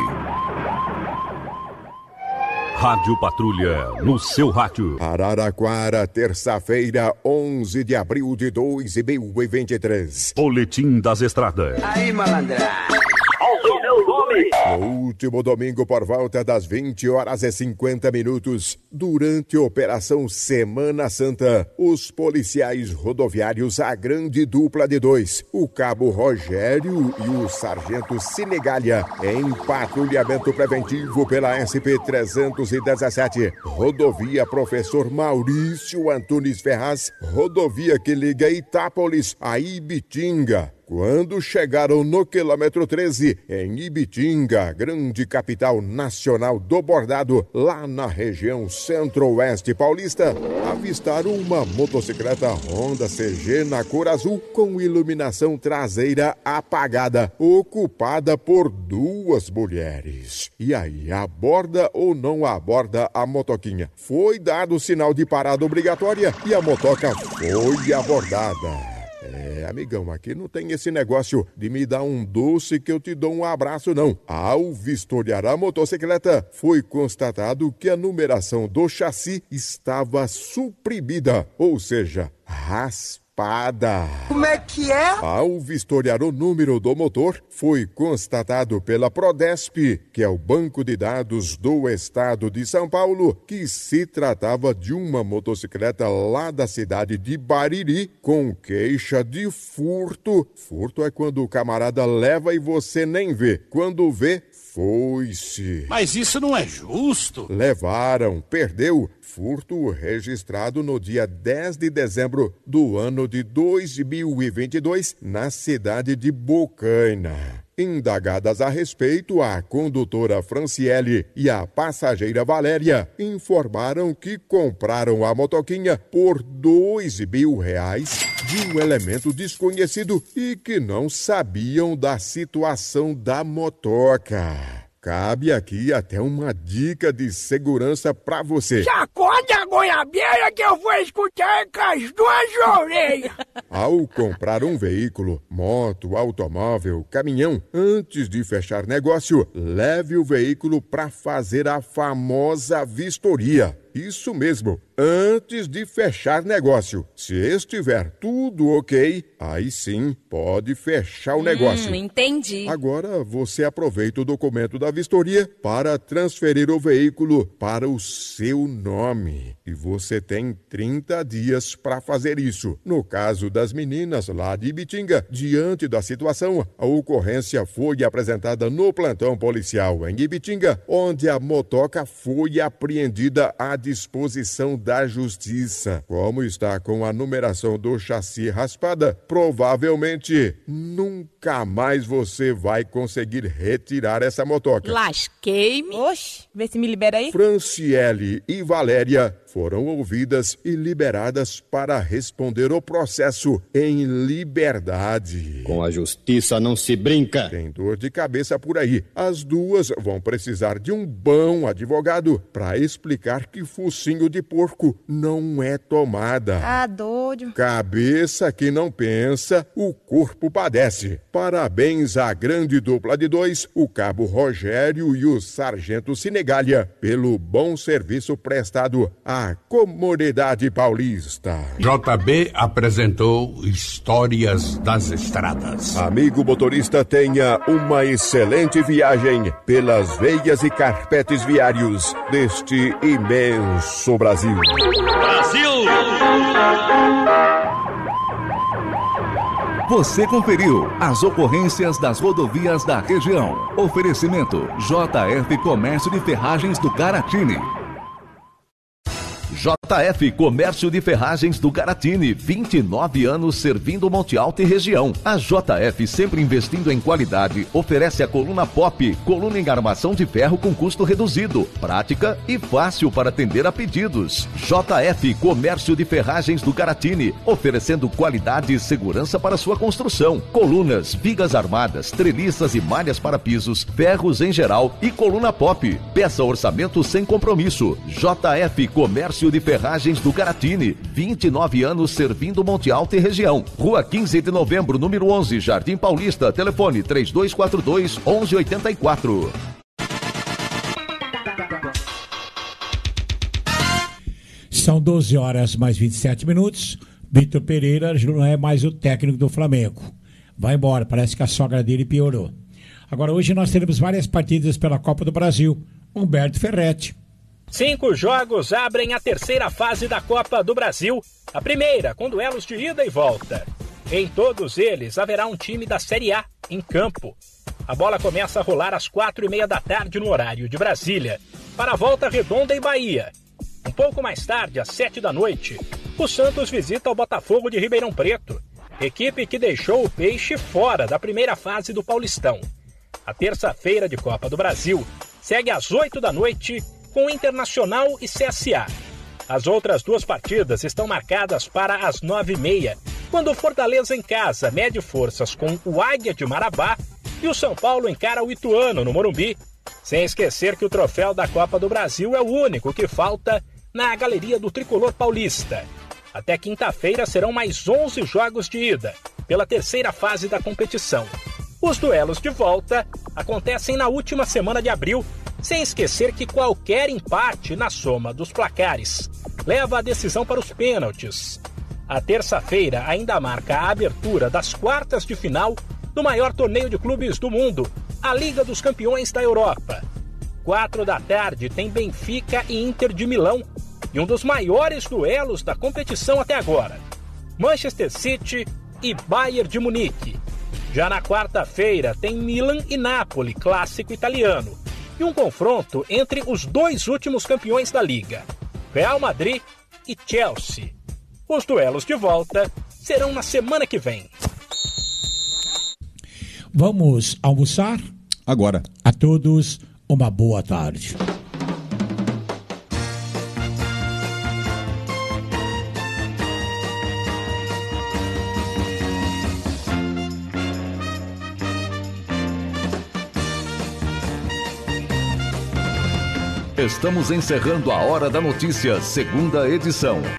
Rádio Patrulha, no seu rádio. Araraquara, terça-feira, onze de abril de dois mil e vinte e três. Boletim das Estradas. Aí, malandra. Ouve meu nome. No último domingo, por volta das vinte horas e cinquenta minutos, durante a Operação Semana Santa, os policiais rodoviários, a grande dupla de dois, o cabo Rogério e o sargento Senegália, em patrulhamento preventivo pela S P trezentos e dezessete, rodovia Professor Maurício Antunes Ferraz, rodovia que liga Itápolis a Ibitinga. Quando chegaram no quilômetro treze, em Ibitinga, grande capital nacional do bordado, lá na região centro-oeste paulista, avistaram uma motocicleta Honda C G na cor azul com iluminação traseira apagada, ocupada por duas mulheres. E aí, aborda ou não aborda a motoquinha? Foi dado o sinal de parada obrigatória e a motoca foi abordada. É, amigão, aqui não tem esse negócio de me dar um doce que eu te dou um abraço, não. Ao vistoriar a motocicleta, foi constatado que a numeração do chassi estava suprimida, ou seja, raspada. Como é que é? Ao vistoriar o número do motor, foi constatado pela Prodesp, que é o banco de dados do estado de São Paulo, que se tratava de uma motocicleta lá da cidade de Bariri, com queixa de furto. Furto é quando o camarada leva e você nem vê. Quando vê, foi-se. Mas isso não é justo. Levaram, perdeu. Furto registrado no dia dez de dezembro do ano de dois mil e vinte e dois, na cidade de Bocaina. Indagadas a respeito, a condutora Franciele e a passageira Valéria informaram que compraram a motoquinha por dois mil reais de um elemento desconhecido e que não sabiam da situação da motoca. Cabe aqui até uma dica de segurança pra você. Sacode a goiabeira que eu vou escutar com as duas orelhas. Ao comprar um veículo, moto, automóvel, caminhão, antes de fechar negócio, leve o veículo para fazer a famosa vistoria. Isso mesmo, antes de fechar negócio. Se estiver tudo ok, aí sim pode fechar o negócio. Hum, entendi. Agora você aproveita o documento da vistoria para transferir o veículo para o seu nome. E você tem trinta dias para fazer isso. No caso das meninas lá de Ibitinga, diante da situação, a ocorrência foi apresentada no plantão policial em Ibitinga, onde a motoca foi apreendida à disposição da justiça. Como está com a numeração do chassi raspada, provavelmente nunca mais você vai conseguir retirar essa motoca. Lasquei-me. Oxe, vê se me libera aí. Franciele e Valéria foram ouvidas e liberadas para responder o processo em liberdade. Com a justiça não se brinca. Tem dor de cabeça por aí. As duas vão precisar de um bom advogado para explicar que focinho de porco não é tomada. Ah, doido. Cabeça que não pensa, o corpo padece. Parabéns à grande dupla de dois, o cabo Rogério e o sargento Sinegalha, pelo bom serviço prestado à comunidade paulista. J B apresentou Histórias das Estradas. Amigo motorista, tenha uma excelente viagem pelas veias e carpetes viários deste imenso Brasil. Brasil! Você conferiu as ocorrências das rodovias da região. Oferecimento J F Comércio de Ferragens do Garatini. J F Comércio de Ferragens do Garatini, vinte e nove anos servindo Monte Alto e região. A J F, sempre investindo em qualidade, oferece a coluna Pop, coluna em armação de ferro com custo reduzido, prática e fácil para atender a pedidos. J F Comércio de Ferragens do Garatini, oferecendo qualidade e segurança para sua construção. Colunas, vigas armadas, treliças e malhas para pisos, ferros em geral e coluna Pop. Peça orçamento sem compromisso. J F Comércio de Ferragens do Garatini, vinte e nove anos servindo Monte Alto e região. Rua quinze de novembro, número onze, Jardim Paulista. Telefone três dois quatro dois, um um oito quatro. São doze horas mais vinte e sete minutos. Vitor Pereira não é mais o técnico do Flamengo. Vai embora, parece que a sogra dele piorou. Agora, hoje nós teremos várias partidas pela Copa do Brasil. Humberto Ferretti. Cinco jogos abrem a terceira fase da Copa do Brasil, a primeira com duelos de ida e volta. Em todos eles haverá um time da Série A em campo. A bola começa a rolar às quatro e meia da tarde no horário de Brasília, para a Volta Redonda em Bahia. Um pouco mais tarde, às sete da noite, o Santos visita o Botafogo de Ribeirão Preto, equipe que deixou o Peixe fora da primeira fase do Paulistão. A terça-feira de Copa do Brasil segue às oito da noite com Internacional e C S A. As outras duas partidas estão marcadas para as nove e meia, quando o Fortaleza em casa mede forças com o Águia de Marabá e o São Paulo encara o Ituano no Morumbi. Sem esquecer que o troféu da Copa do Brasil é o único que falta na galeria do Tricolor Paulista. Até quinta-feira serão mais onze jogos de ida, pela terceira fase da competição. Os duelos de volta acontecem na última semana de abril, sem esquecer que qualquer empate na soma dos placares leva a decisão para os pênaltis. A terça-feira ainda marca a abertura das quartas de final do maior torneio de clubes do mundo, a Liga dos Campeões da Europa. Quatro da tarde tem Benfica e Inter de Milão, e um dos maiores duelos da competição até agora, Manchester City e Bayern de Munique. Já na quarta-feira tem Milan e Napoli, clássico italiano, e um confronto entre os dois últimos campeões da Liga, Real Madrid e Chelsea. Os duelos de volta serão na semana que vem. Vamos almoçar? Agora. A todos, uma boa tarde. Estamos encerrando a Hora da Notícia, segunda edição.